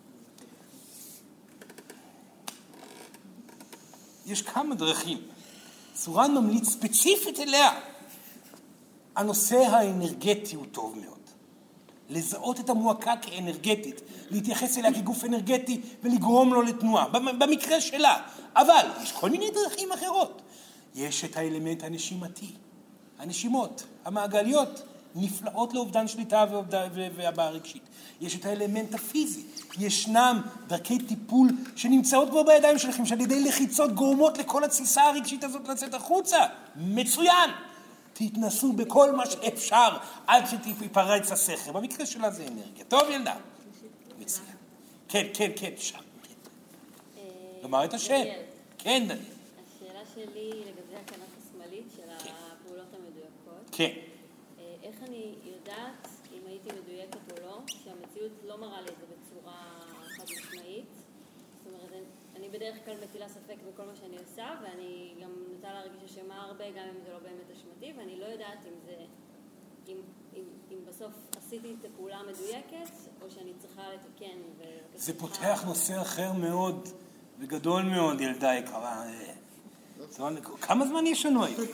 יש כמה דרכים. צורן ממליץ ספציפית אליה. הנושא האנרגטי הוא טוב מאוד. לזהות את המועקה כאנרגטית, להתייחס אליה כגוף אנרגטי ולגרום לו לתנועה, במקרה שלה. אבל יש כל מיני דרכים אחרות. יש את האלמנט הנשימתי. הנשימות, המעגליות, נפלאות לאובדן שליטה והבעה רגשית. יש את האלמנט הפיזי. ישנם דרכי טיפול שנמצאות כבר בידיים שלכם, שעל ידי לחיצות גורמות לכל התסיסה הרגשית הזאת לצאת החוצה. מצוין! תתנסו בכל מה שאפשר עד שתיפרץ הסכר. במקרה שלה זה אנרגיה. טוב ילדה? מצוין. כן, כן, כן, שם. לומר את השם. כן, דניאל. השאלה שלי לגבי הכנף השמאלית של הפעולות המדויקות. כן. איך אני יודעת אם הייתי מדויקת או לא, שהמציאות לא מראה לי את זה בצורה חד משמעית. זאת אומרת, אני בדרך כלל מטילה ספק בכל מה שאני עושה, ואני גם נוטה להרגיש אשמה הרבה, גם אם זה לא באמת אשמתי, ואני לא יודעת אם זה, אם בסוף עשיתי את הפעולה המדויקת, או שאני צריכה לתקן. זה פותח נושא אחר מאוד וגדול מאוד, ילדה יקרה. כמה זמן יש לנו היום?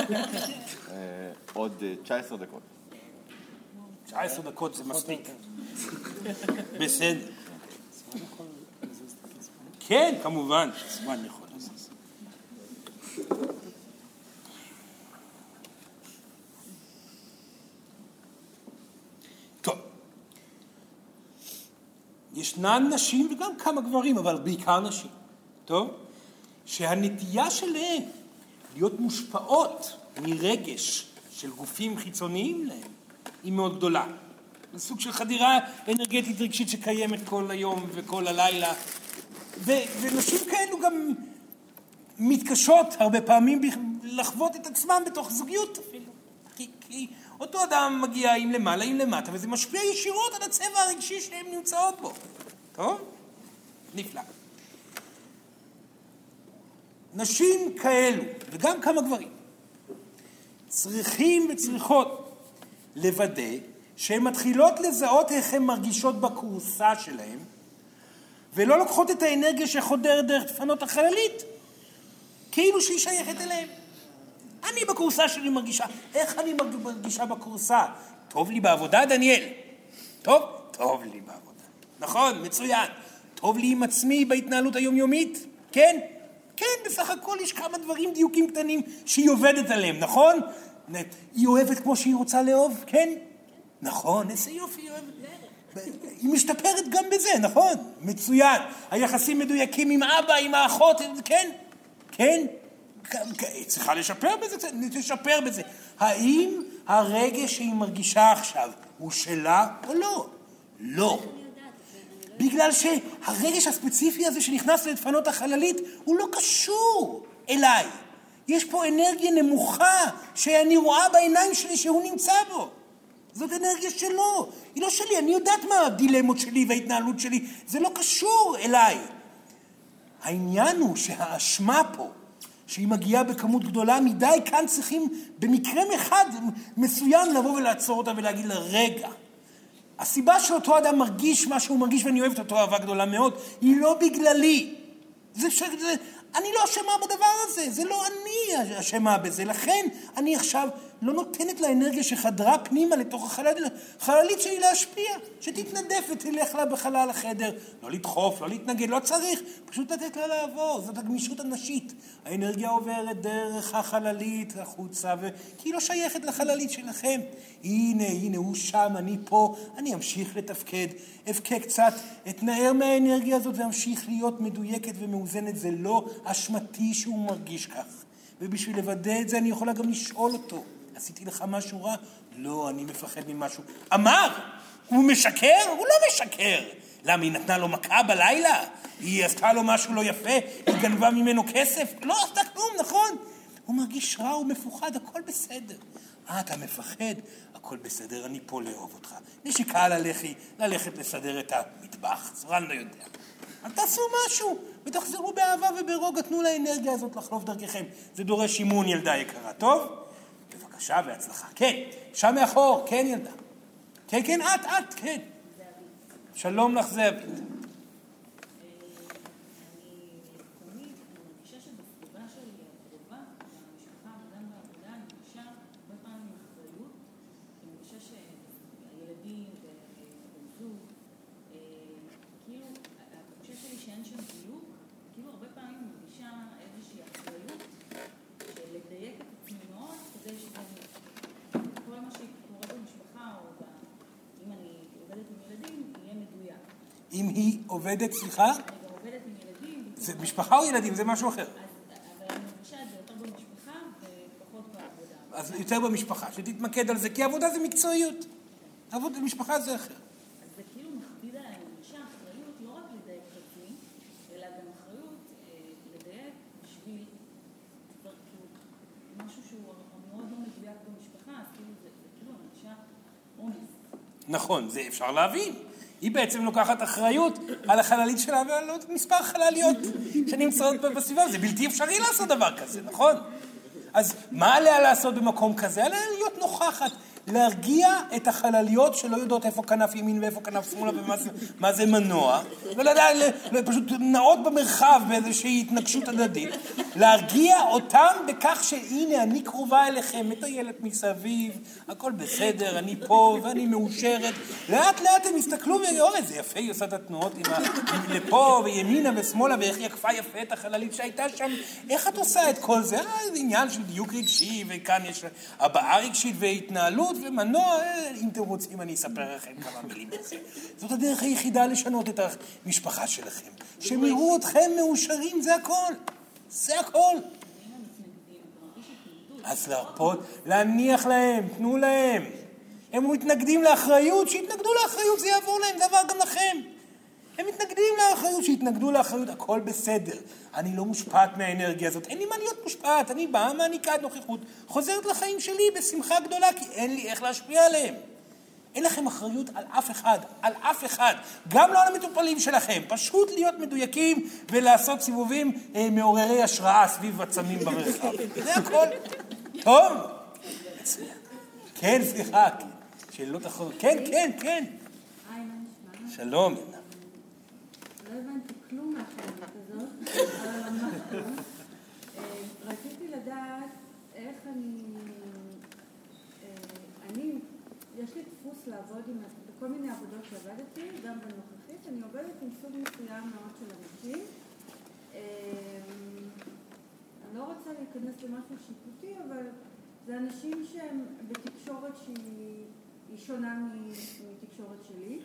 עוד 19 דקות. 19 דקות זה מספיק. בסדר. כן, כמובן, זמן יכול לזוז. טוב. ישנן נשים וגם כמה גברים, אבל בעיקר נשים. טוב? שהנטייה שלהן להיות מושפעות מרגש של גופים חיצוניים להם היא מאוד גדולה. זה סוג של חדירה אנרגטית רגשית שקיימת כל היום וכל הלילה. ונשים כאלו גם מתקשות הרבה פעמים לחוות את עצמם בתוך זוגיות אפילו. כי אותו אדם מגיע עם למעלה, עם למטה, וזה משפיע ישירות על הצבע הרגשי שהן נמצאות בו. טוב? נפלא. נשים כאלו, וגם כמה גברים, צריכים וצריכות לוודא שהן מתחילות לזהות איך הן מרגישות בכורסה שלהן, ולא לוקחות את האנרגיה שחודרת דרך דפנות החללית, כאילו שהיא שייכת אליהם. אני בכורסה שלי מרגישה. איך אני מרגישה בכורסה? טוב לי בעבודה, דניאל? טוב? טוב לי בעבודה. נכון, מצוין. טוב לי עם עצמי בהתנהלות היומיומית? כן? כן, בסך הכל יש כמה דברים, דיוקים קטנים שהיא עובדת עליהם, נכון? היא אוהבת כמו שהיא רוצה לאהוב, כן? נכון, איזה יופי היא אוהבת. היא משתפרת גם בזה, נכון? מצוין. היחסים מדויקים עם אבא, עם האחות, כן? כן? צריכה לשפר בזה, תשפר בזה. האם הרגש שהיא מרגישה עכשיו הוא שלה או לא? לא. בגלל שהרגש הספציפי הזה שנכנס לדפנות החללית הוא לא קשור אליי. יש פה אנרגיה נמוכה שאני רואה בעיניים שלי שהוא נמצא בו. זאת אנרגיה שלו, היא לא שלי. אני יודעת מה הדילמות שלי וההתנהלות שלי, זה לא קשור אליי. העניין הוא שהאשמה פה, שהיא מגיעה בכמות גדולה מדי, כאן צריכים במקרה אחד מסוים לבוא ולעצור אותה ולהגיד לה, רגע, הסיבה שאותו אדם מרגיש מה שהוא מרגיש, ואני אוהבת אותו אהבה גדולה מאוד, היא לא בגללי. אני לא אשמה בדבר הזה, זה לא אני אשמה בזה, לכן אני עכשיו לא נותנת לאנרגיה שחדרה פנימה לתוך החללית שלי להשפיע, שתתנדף ותלך לה בחלל החדר, לא לדחוף, לא להתנגד, לא צריך, פשוט לתת לה לעבור, זאת הגמישות הנשית. האנרגיה עוברת דרך החללית החוצה, כי היא לא שייכת לחללית שלכם. הנה, הוא שם, אני פה, אני אמשיך לתפקד, אבכה קצת, אתנער מהאנרגיה הזאת ואמשיך להיות מדויקת ומאוזנת. זה לא אשמתי שהוא מרגיש כך. ובשביל לוודא את זה אני יכולה גם לשאול אותו, עשיתי לך משהו רע? לא, אני מפחד ממשהו. אמר, הוא משקר? הוא לא משקר. למה, היא נתנה לו מכה בלילה? היא עשתה לו משהו לא יפה? היא גנבה ממנו כסף? לא עשתה כלום, נכון? הוא מרגיש רע, הוא מפוחד, הכל בסדר. אתה מפחד? הכל בסדר, אני פה לאהוב אותך. נשיקה על הלחי, ללכת לסדר את המטבח, זרן לא יודע. אבל תעשו משהו, ותחזרו באהבה וברוגע, תנו לאנרגיה הזאת לחלוף דרככם. זה דורש אימון, ילדה יקרה, טוב? בבקשה והצלחה. כן, שם מאחור, כן ילדה. כן, את, כן. שלום לך זאב. אם היא עובדת, סליחה? עובדת עם ילדים. זה משפחה או ילדים? זה משהו אחר. אבל אני מרגישה את זה יותר במשפחה ופחות בעבודה. אז יותר במשפחה, שתתמקד על זה, כי עבודה זה מקצועיות. עבודה במשפחה זה אחר. אז זה כאילו מכביד עליי, אני מרגישה אחריות לא רק לדייק את עצמי, אלא גם אחריות לדייק בשביל משהו שהוא מאוד לא מדויק במשפחה, אז כאילו זה כאילו מרגישה אונס. נכון, זה אפשר להבין. היא בעצם לוקחת אחריות על החללית שלה ועל עוד מספר חלליות שנמצאות בסביבה. זה בלתי אפשרי לעשות דבר כזה, נכון? אז מה עליה לעשות במקום כזה? עליה להיות נוכחת, להרגיע את החלליות שלא יודעות איפה כנף ימין ואיפה כנף שמאלה ומה זה מנוע, פשוט נעות במרחב באיזושהי התנגשות הדדית, להרגיע אותם בכך שהנה אני קרובה אליכם, מטיילת מסביב, הכל בסדר, אני פה ואני מאושרת. לאט לאט הם יסתכלו ויראו, איזה יפה היא עושה את התנועות לפה וימינה ושמאלה, ואיך היא עקפה יפה את החללית שהייתה שם. איך את עושה את כל זה? זה עניין של דיוק רגשי, וכאן יש הבעה רגשית והתנהלות ומנוע. אם אתם רוצים אני אספר לכם כמה מילים בזה. זאת הדרך היחידה לשנות את המשפחה שלכם, שהם יראו אתכם מאושרים, זה הכל, זה הכל. אז להרפות, להניח להם, תנו להם. הם מתנגדים לאחריות, שיתנגדו לאחריות, זה יעבור להם, זה עבר גם לכם. הם מתנגדים לאחריות, שהתנגדו לאחריות, הכל בסדר. אני לא מושפעת מהאנרגיה הזאת, אין לי מה להיות מושפעת, אני באה, מעניקה את נוכחות, חוזרת לחיים שלי בשמחה גדולה, כי אין לי איך להשפיע עליהם. אין לכם אחריות על אף אחד, על אף אחד, גם לא על המטופלים שלכם, פשוט להיות מדויקים ולעשות סיבובים מעוררי השראה סביב עצמים במרחב. זה הכל. טוב? כן, סליחה, שאלות אחרות. כן, כן, כן. שלום. לא הבנתי כלום מהחלטת הזאת, אבל המחלום. רציתי לדעת איך יש לי דפוס לעבוד בכל מיני עבודות שעבדתי, גם בנוכחית, אני עובדת עם סוג מסוים מאוד של אנשים. אני לא רוצה להיכנס למשהו שיפוטי, אבל זה אנשים שהם בתקשורת שהיא שונה מתקשורת שלי.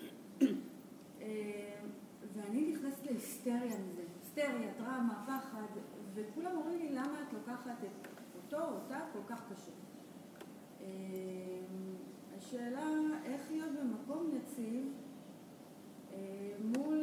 ואני נכנסת להיסטריה מזה, היסטריה, דרמה, פחד, וכולם אומרים לי למה את לוקחת אותו או אותה כל כך קשה. השאלה איך להיות במקום יציב מול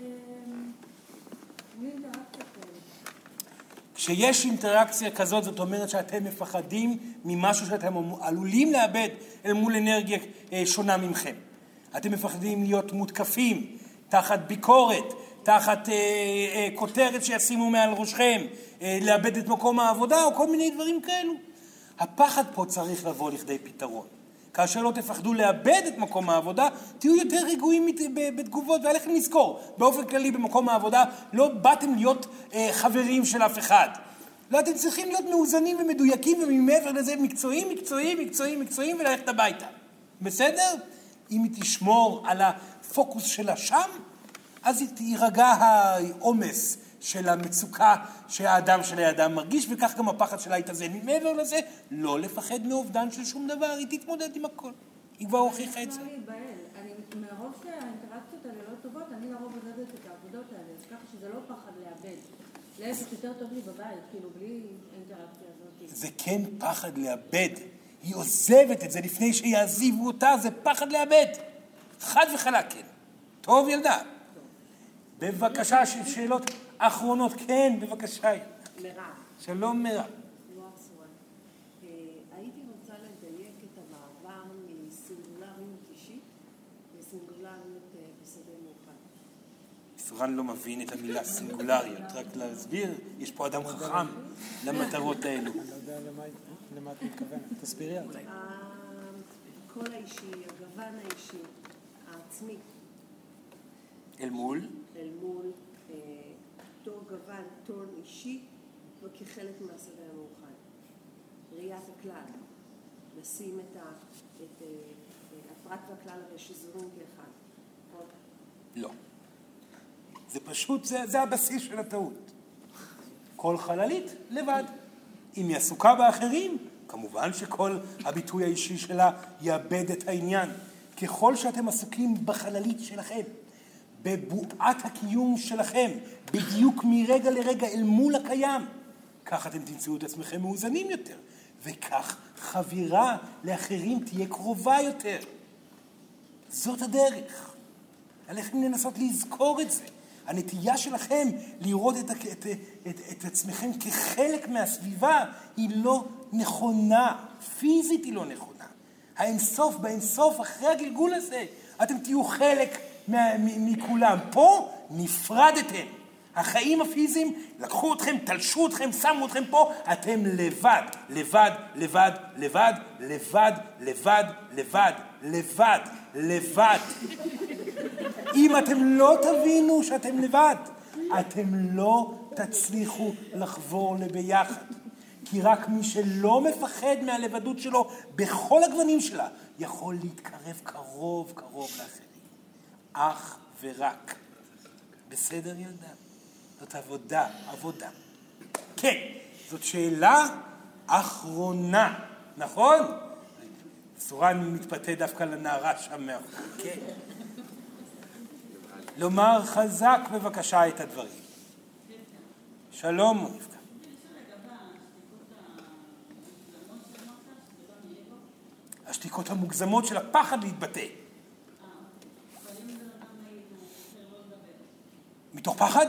אינטראקציה כאלה. כשיש אינטראקציה כזאת, זאת אומרת שאתם מפחדים ממשהו שאתם עלולים לאבד אל מול אנרגיה שונה ממכם. אתם מפחדים להיות מותקפים תחת ביקורת, תחת כותרת שישימו מעל ראשכם, לאבד את מקום העבודה או כל מיני דברים כאלו. הפחד פה צריך לבוא לכדי פתרון. כאשר לא תפחדו לאבד את מקום העבודה, תהיו יותר רגועים בתגובות, ועליכם לזכור, באופן כללי במקום העבודה לא באתם להיות חברים של אף אחד. לא, אתם צריכים להיות מאוזנים ומדויקים, וממעבר לזה מקצועיים וללכת הביתה. בסדר? אם היא תשמור על הפוקוס שלה שם, אז היא תירגע העומס של המצוקה שהאדם שלידם מרגיש, וכך גם הפחד שלה יתאזן. מעבר לזה, לא לפחד מאובדן של שום דבר, היא תתמודד עם הכל. היא כבר הוכיחה את זה. מרוב שהאינטראקציות האלה לא טובות, אני לרוב עובדת את העבודות האלה, אז ככה שזה לא פחד לאבד. להפך יותר טוב לי בבית, כאילו בלי האינטראקציה הזאת. זה כן פחד לאבד. היא עוזבת את זה לפני שיעזיבו אותה, זה פחד לאבד. חד וחלק, כן. טוב ילדה. בבקשה, שאלות אחרונות. כן, בבקשה. מירב. שלום מירב. הייתי רוצה לדייק את המעבר מסינגולריות אישית לסינגולריות בשדה מאוחד. סורן לא מבין את המילה סינגולריות, רק להסביר, יש פה אדם חכם למטרות האלו. אני לא יודע למה את מתכוונת, תסבירי על זה. הקול האישי, הגוון האישי, העצמי. אל מול? אל מול תור גוון, טון אישי, וכחלק מהשדה המאוחד. ראיית הכלל, לשים את הפרט והכלל הרי שזורים כאחד. לא. זה פשוט, זה הבסיס של הטעות. כל חללית לבד. אם היא עסוקה באחרים, כמובן שכל הביטוי האישי שלה יאבד את העניין. ככל שאתם עסוקים בחללית שלכם, בבועת הקיום שלכם, בדיוק מרגע לרגע אל מול הקיים, כך אתם תמצאו את עצמכם מאוזנים יותר, וכך חבירה לאחרים תהיה קרובה יותר. זאת הדרך. עליכם לנסות לזכור את זה. הנטייה שלכם לראות את עצמכם כחלק מהסביבה היא לא נכונה, פיזית היא לא נכונה. האינסוף, באינסוף, אחרי הגלגול הזה, אתם תהיו חלק מכולם. פה נפרדתם. החיים הפיזיים לקחו אתכם, תלשו אתכם, שמו אתכם פה, אתם לבד, לבד, לבד, לבד, לבד, לבד, לבד, לבד, לבד. אם אתם לא תבינו שאתם לבד, אתם לא תצליחו לחבור לביחד. כי רק מי שלא מפחד מהלבדות שלו בכל הגוונים שלה, יכול להתקרב קרוב קרוב לאחרים. אך ורק. בסדר ילדה? זאת עבודה, עבודה. כן, זאת שאלה אחרונה, נכון? סורן מתפתה דווקא לנערה שם מאחור. כן. לומר חזק בבקשה את הדברים. שלום רבקה. השתיקות המוגזמות של הפחד להתבטא. מתוך פחד.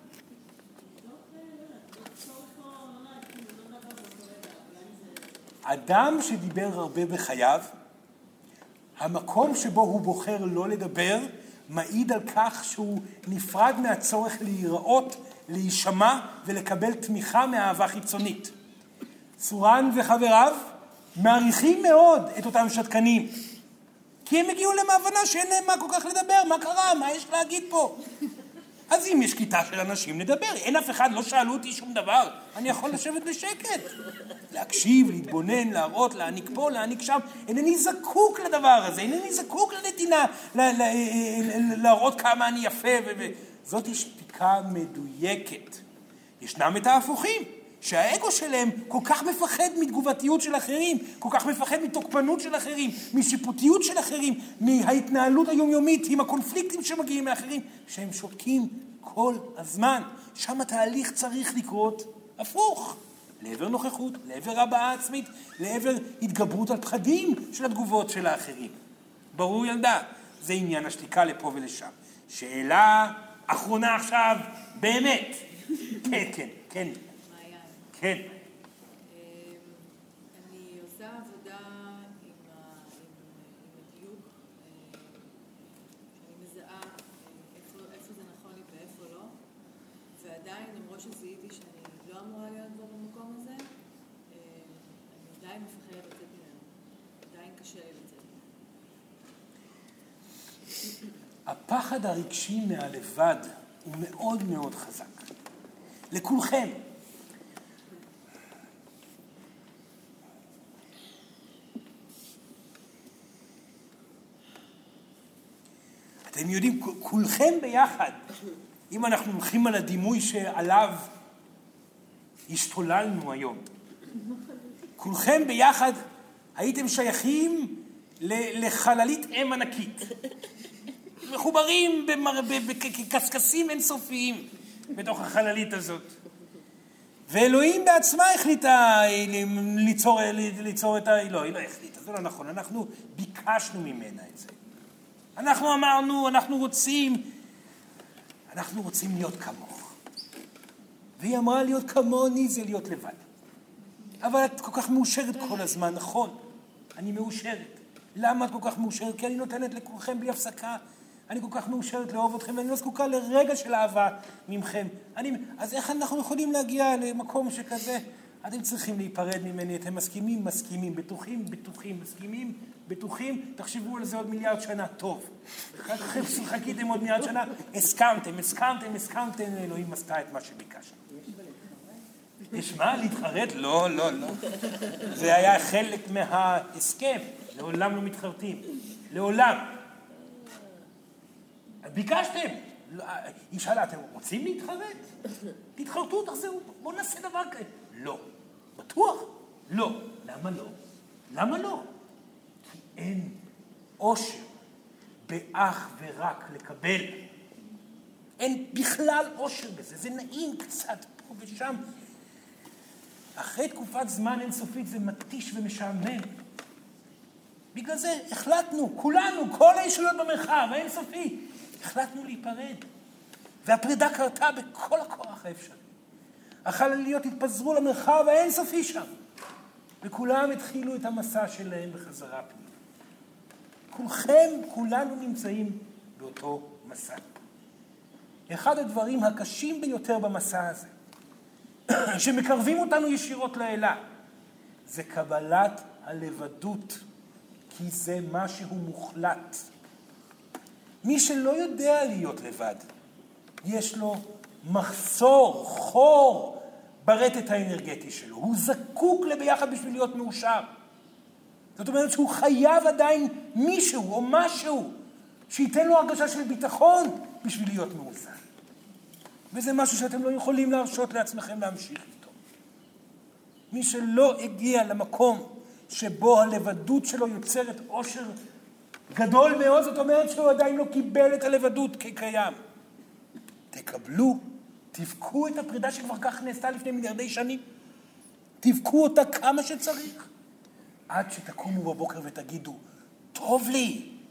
אדם שדיבר הרבה בחייו, המקום שבו הוא בוחר לא לדבר, מעיד על כך שהוא נפרד מהצורך להיראות, להישמע ולקבל תמיכה מאהבה חיצונית. צורן וחבריו מעריכים מאוד את אותם שתקנים, כי הם הגיעו להבנה שאין להם מה כל כך לדבר, מה קרה, מה יש להגיד פה. אז אם יש כיתה של אנשים נדבר, אין אף אחד, לא שאלו אותי שום דבר, אני יכול לשבת בשקט, להקשיב, להתבונן, להראות, להעניק פה, להעניק שם. אינני זקוק לדבר הזה, אינני זקוק לנתינה, להראות כמה אני יפה, זאת שתיקה מדויקת. ישנם את ההפוכים, שהאגו שלהם כל כך מפחד מתגובתיות של אחרים, כל כך מפחד מתוקפנות של אחרים, משיפוטיות של אחרים, מההתנהלות היומיומית עם הקונפליקטים שמגיעים מאחרים, שהם שותקים כל הזמן. שם התהליך צריך לקרות הפוך, לעבר נוכחות, לעבר הבעה עצמית, לעבר התגברות על פחדים של התגובות של האחרים. ברור ילדה, זה עניין השתיקה לפה ולשם. שאלה אחרונה עכשיו, באמת. כן. כן. אני עושה עבודה עם הדיוק, שאני מזהה איפה זה נכון לי ואיפה לא, ועדיין למרות שזיהיתי שאני לא אמורה להיות בו במקום הזה, אני עדיין מפחדת לצאת ממנו, עדיין קשה לי לצאת ממנו. הפחד הרגשי מהלבד הוא מאוד מאוד חזק. לכולכם. אתם יודעים, כולכם ביחד, אם אנחנו הולכים על הדימוי שעליו השתוללנו היום, כולכם ביחד הייתם שייכים לחללית אם ענקית, מחוברים בקסקסים אינסופיים בתוך החללית הזאת. ואלוהים בעצמה החליטה ליצור את היא לא החליטה, זה לא נכון, אנחנו ביקשנו ממנה את זה. אנחנו אמרנו, אנחנו רוצים להיות כמוך. והיא אמרה להיות כמוני זה להיות לבד. אבל את כל כך מאושרת כל הזמן, נכון? אני מאושרת. למה את כל כך מאושרת? כי אני נותנת לכולכם בלי הפסקה. אני כל כך מאושרת לאהוב אתכם, ואני לא זקוקה לרגע של אהבה ממכם. אז איך אנחנו יכולים להגיע למקום שכזה? אתם צריכים להיפרד ממני, אתם מסכימים, בטוחים, תחשבו על זה עוד מיליארד שנה, טוב. חכיתם עוד מיליארד שנה, הסכמתם, אלוהים עשתה את מה שביקשת. יש מה? להתחרט? לא. זה היה חלק מההסכם, לעולם לא מתחרטים, לעולם. ביקשתם, היא שאלה, אתם רוצים להתחרט? תתחרטו, תחזרו, בואו נעשה דבר כזה. לא. בטוח? לא. למה לא? כי אין אושר באך ורק לקבל. אין בכלל אושר בזה, זה נעים קצת פה ושם. אחרי תקופת זמן אינסופית זה מתיש ומשעמם. בגלל זה החלטנו, כולנו, כל הישויות במרחב האינסופי, החלטנו להיפרד. והפרידה קרתה בכל הכוח האפשרי. החלליות התפזרו למרחב האינסופי שם. וכולם התחילו את המסע שלהם בחזרה פנימה. כולנו נמצאים באותו מסע. אחד הדברים הקשים ביותר במסע הזה, שמקרבים אותנו ישירות לאלה, זה קבלת הלבדות, כי זה משהו מוחלט. מי שלא יודע להיות לבד, יש לו מחסור, חור ברטט האנרגטי שלו. הוא זקוק לביחד בשביל להיות מאושר. זאת אומרת שהוא חייב עדיין מישהו או משהו שייתן לו הרגשה של ביטחון בשביל להיות מאוזן. וזה משהו שאתם לא יכולים להרשות לעצמכם להמשיך איתו. מי שלא הגיע למקום שבו הלבדות שלו יוצרת אושר גדול מאוד, זאת אומרת שהוא עדיין לא קיבל את הלבדות כקיים. תקבלו, תבכו את הפרידה שכבר כך נעשתה לפני מיליארדי שנים. תבכו אותה כמה שצריך. עד שתקומו בבוקר ותגידו, טוב לי,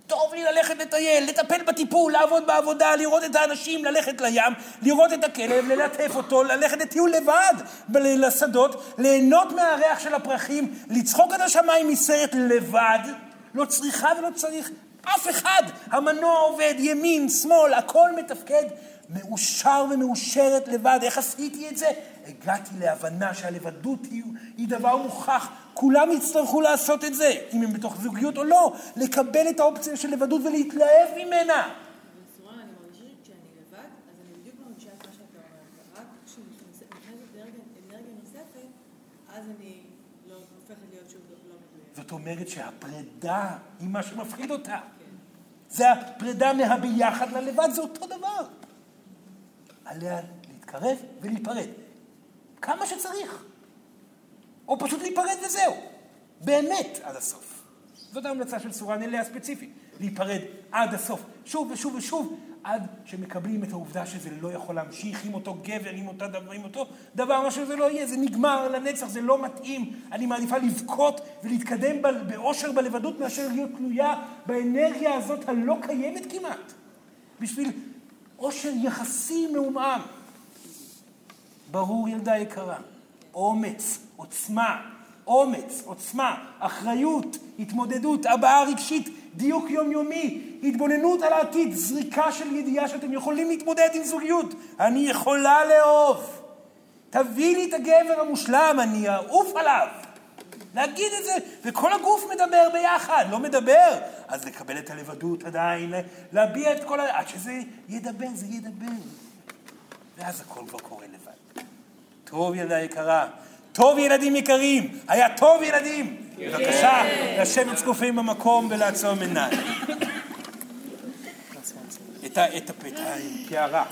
טוב לי ללכת לטייל, לטפל בטיפול, לעבוד בעבודה, לראות את האנשים, ללכת לים, לראות את הכלב, ללטף אותו, ללכת לטיול לבד לשדות, ליהנות מהריח של הפרחים, לצחוק עד השמיים מסרט לבד. לא צריכה ולא צריך אף אחד. המנוע עובד, ימין, שמאל, הכל מתפקד. מאושר ומאושרת לבד. איך עשיתי את זה? הגעתי להבנה שהלבדות היא דבר מוכח. כולם יצטרכו לעשות את זה, אם הם בתוך זוגיות או לא, לקבל את האופציה של לבדות ולהתלהב ממנה. בצורה, אני מרגישה שכשאני לבד, אז אני בדיוק לא מרגישה את מה שאתה אומר. רק כשנכנסת אנרגיה נוספת, אז אני לא הופכת להיות שוב לא מדויק. זאת אומרת שהפרידה היא מה שמפחיד אותה. זה הפרידה מהביחד ללבד, זה אותו דבר. עליה להתקרב ולהיפרד. כמה שצריך. או פשוט להיפרד וזהו. באמת עד הסוף. זאת ההמלצה של סורן אליה ספציפית. להיפרד עד הסוף. שוב ושוב ושוב. עד שמקבלים את העובדה שזה לא יכול להמשיך עם אותו גבר, עם אותו דבר, מה שזה לא יהיה. זה נגמר לנצח, זה לא מתאים. אני מעדיפה לבכות ולהתקדם באושר בלבדות מאשר להיות תלויה באנרגיה הזאת הלא קיימת כמעט. בשביל אושר יחסי מעומעם. ברור ילדה יקרה. אומץ, עוצמה, אחריות, התמודדות, הבעה רגשית, דיוק יומיומי, התבוננות על העתיד, זריקה של ידיעה שאתם יכולים להתמודד עם זוגיות. אני יכולה לאהוב. תביא לי את הגבר המושלם, אני אעוף עליו. להגיד את זה, וכל הגוף מדבר ביחד, לא מדבר. אז לקבל את הלבדות עדיין, להביע את כל עד שזה ידבר, זה ידבר. ואז הכל כבר קורה לבד. טוב ילדה יקרה. טוב ילדים יקרים, היה טוב ילדים. בבקשה, לשבת זקופים במקום ולעצום עיניים. את הקערה.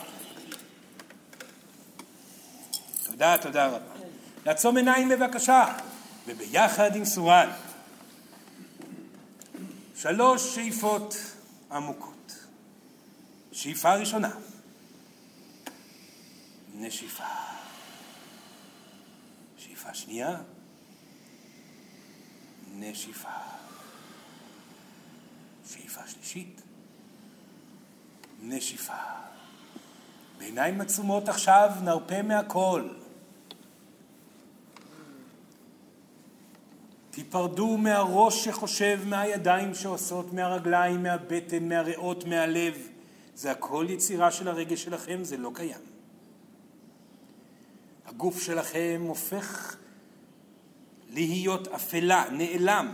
תודה רבה. לעצום עיניים בבקשה, וביחד עם סורן. 3 שאיפות עמוקות. שאיפה ראשונה. נשיפה. שאיפה שנייה, נשיפה. שאיפה שלישית, נשיפה. בעיניים עצומות עכשיו נרפה מהכל. תיפרדו מהראש שחושב, מהידיים שעושות, מהרגליים, מהבטן, מהריאות, מהלב. זה הכל יצירה של הרגש שלכם, זה לא קיים. הגוף שלכם הופך להיות אפלה, נעלם.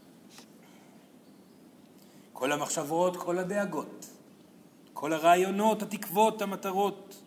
כל המחשבות, כל הדאגות, כל הרעיונות, התקוות, המטרות.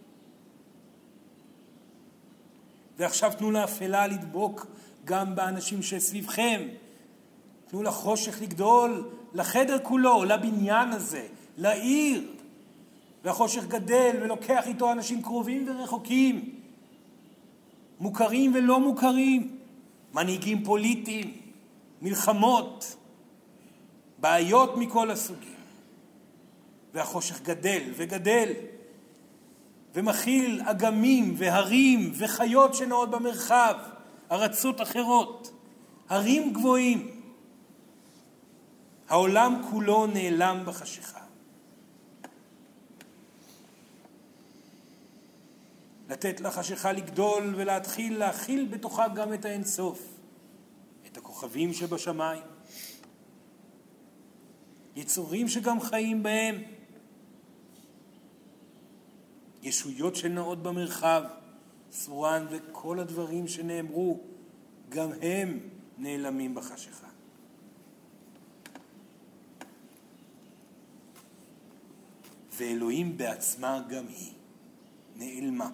ועכשיו תנו לאפלה לדבוק גם באנשים שסביבכם. תנו לחושך לגדול, לחדר כולו, לבניין הזה, לעיר. והחושך גדל ולוקח איתו אנשים קרובים ורחוקים. מוכרים ולא מוכרים, מנהיגים פוליטיים, מלחמות, בעיות מכל הסוגים. והחושך גדל וגדל, ומכיל אגמים והרים וחיות שנעות במרחב, ארצות אחרות, הרים גבוהים. העולם כולו נעלם בחשיכה. לתת לחשיכה לגדול ולהתחיל להכיל בתוכה גם את האינסוף, את הכוכבים שבשמיים, יצורים שגם חיים בהם, ישויות שנעות במרחב, סורן וכל הדברים שנאמרו, גם הם נעלמים בחשיכה. ואלוהים בעצמה גם היא נעלמה.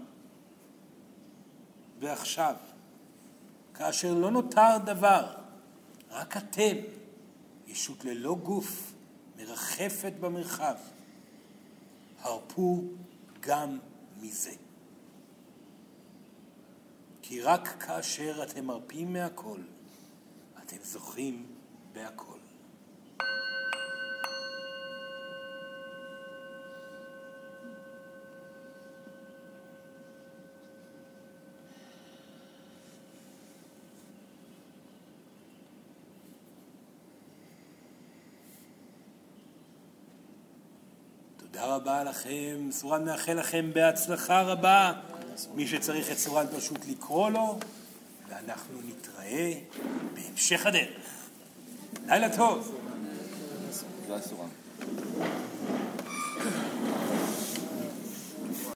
ועכשיו, כאשר לא נותר דבר, רק אתם, ישות ללא גוף, מרחפת במרחב, הרפו גם מזה. כי רק כאשר אתם מרפים מהכל, אתם זוכים בהכל. תודה רבה לכם, סורן מאחל לכם בהצלחה רבה. מי שצריך את סורן פשוט לקרוא לו, ואנחנו נתראה בהמשך הדרך. לילה טוב. זה סורן.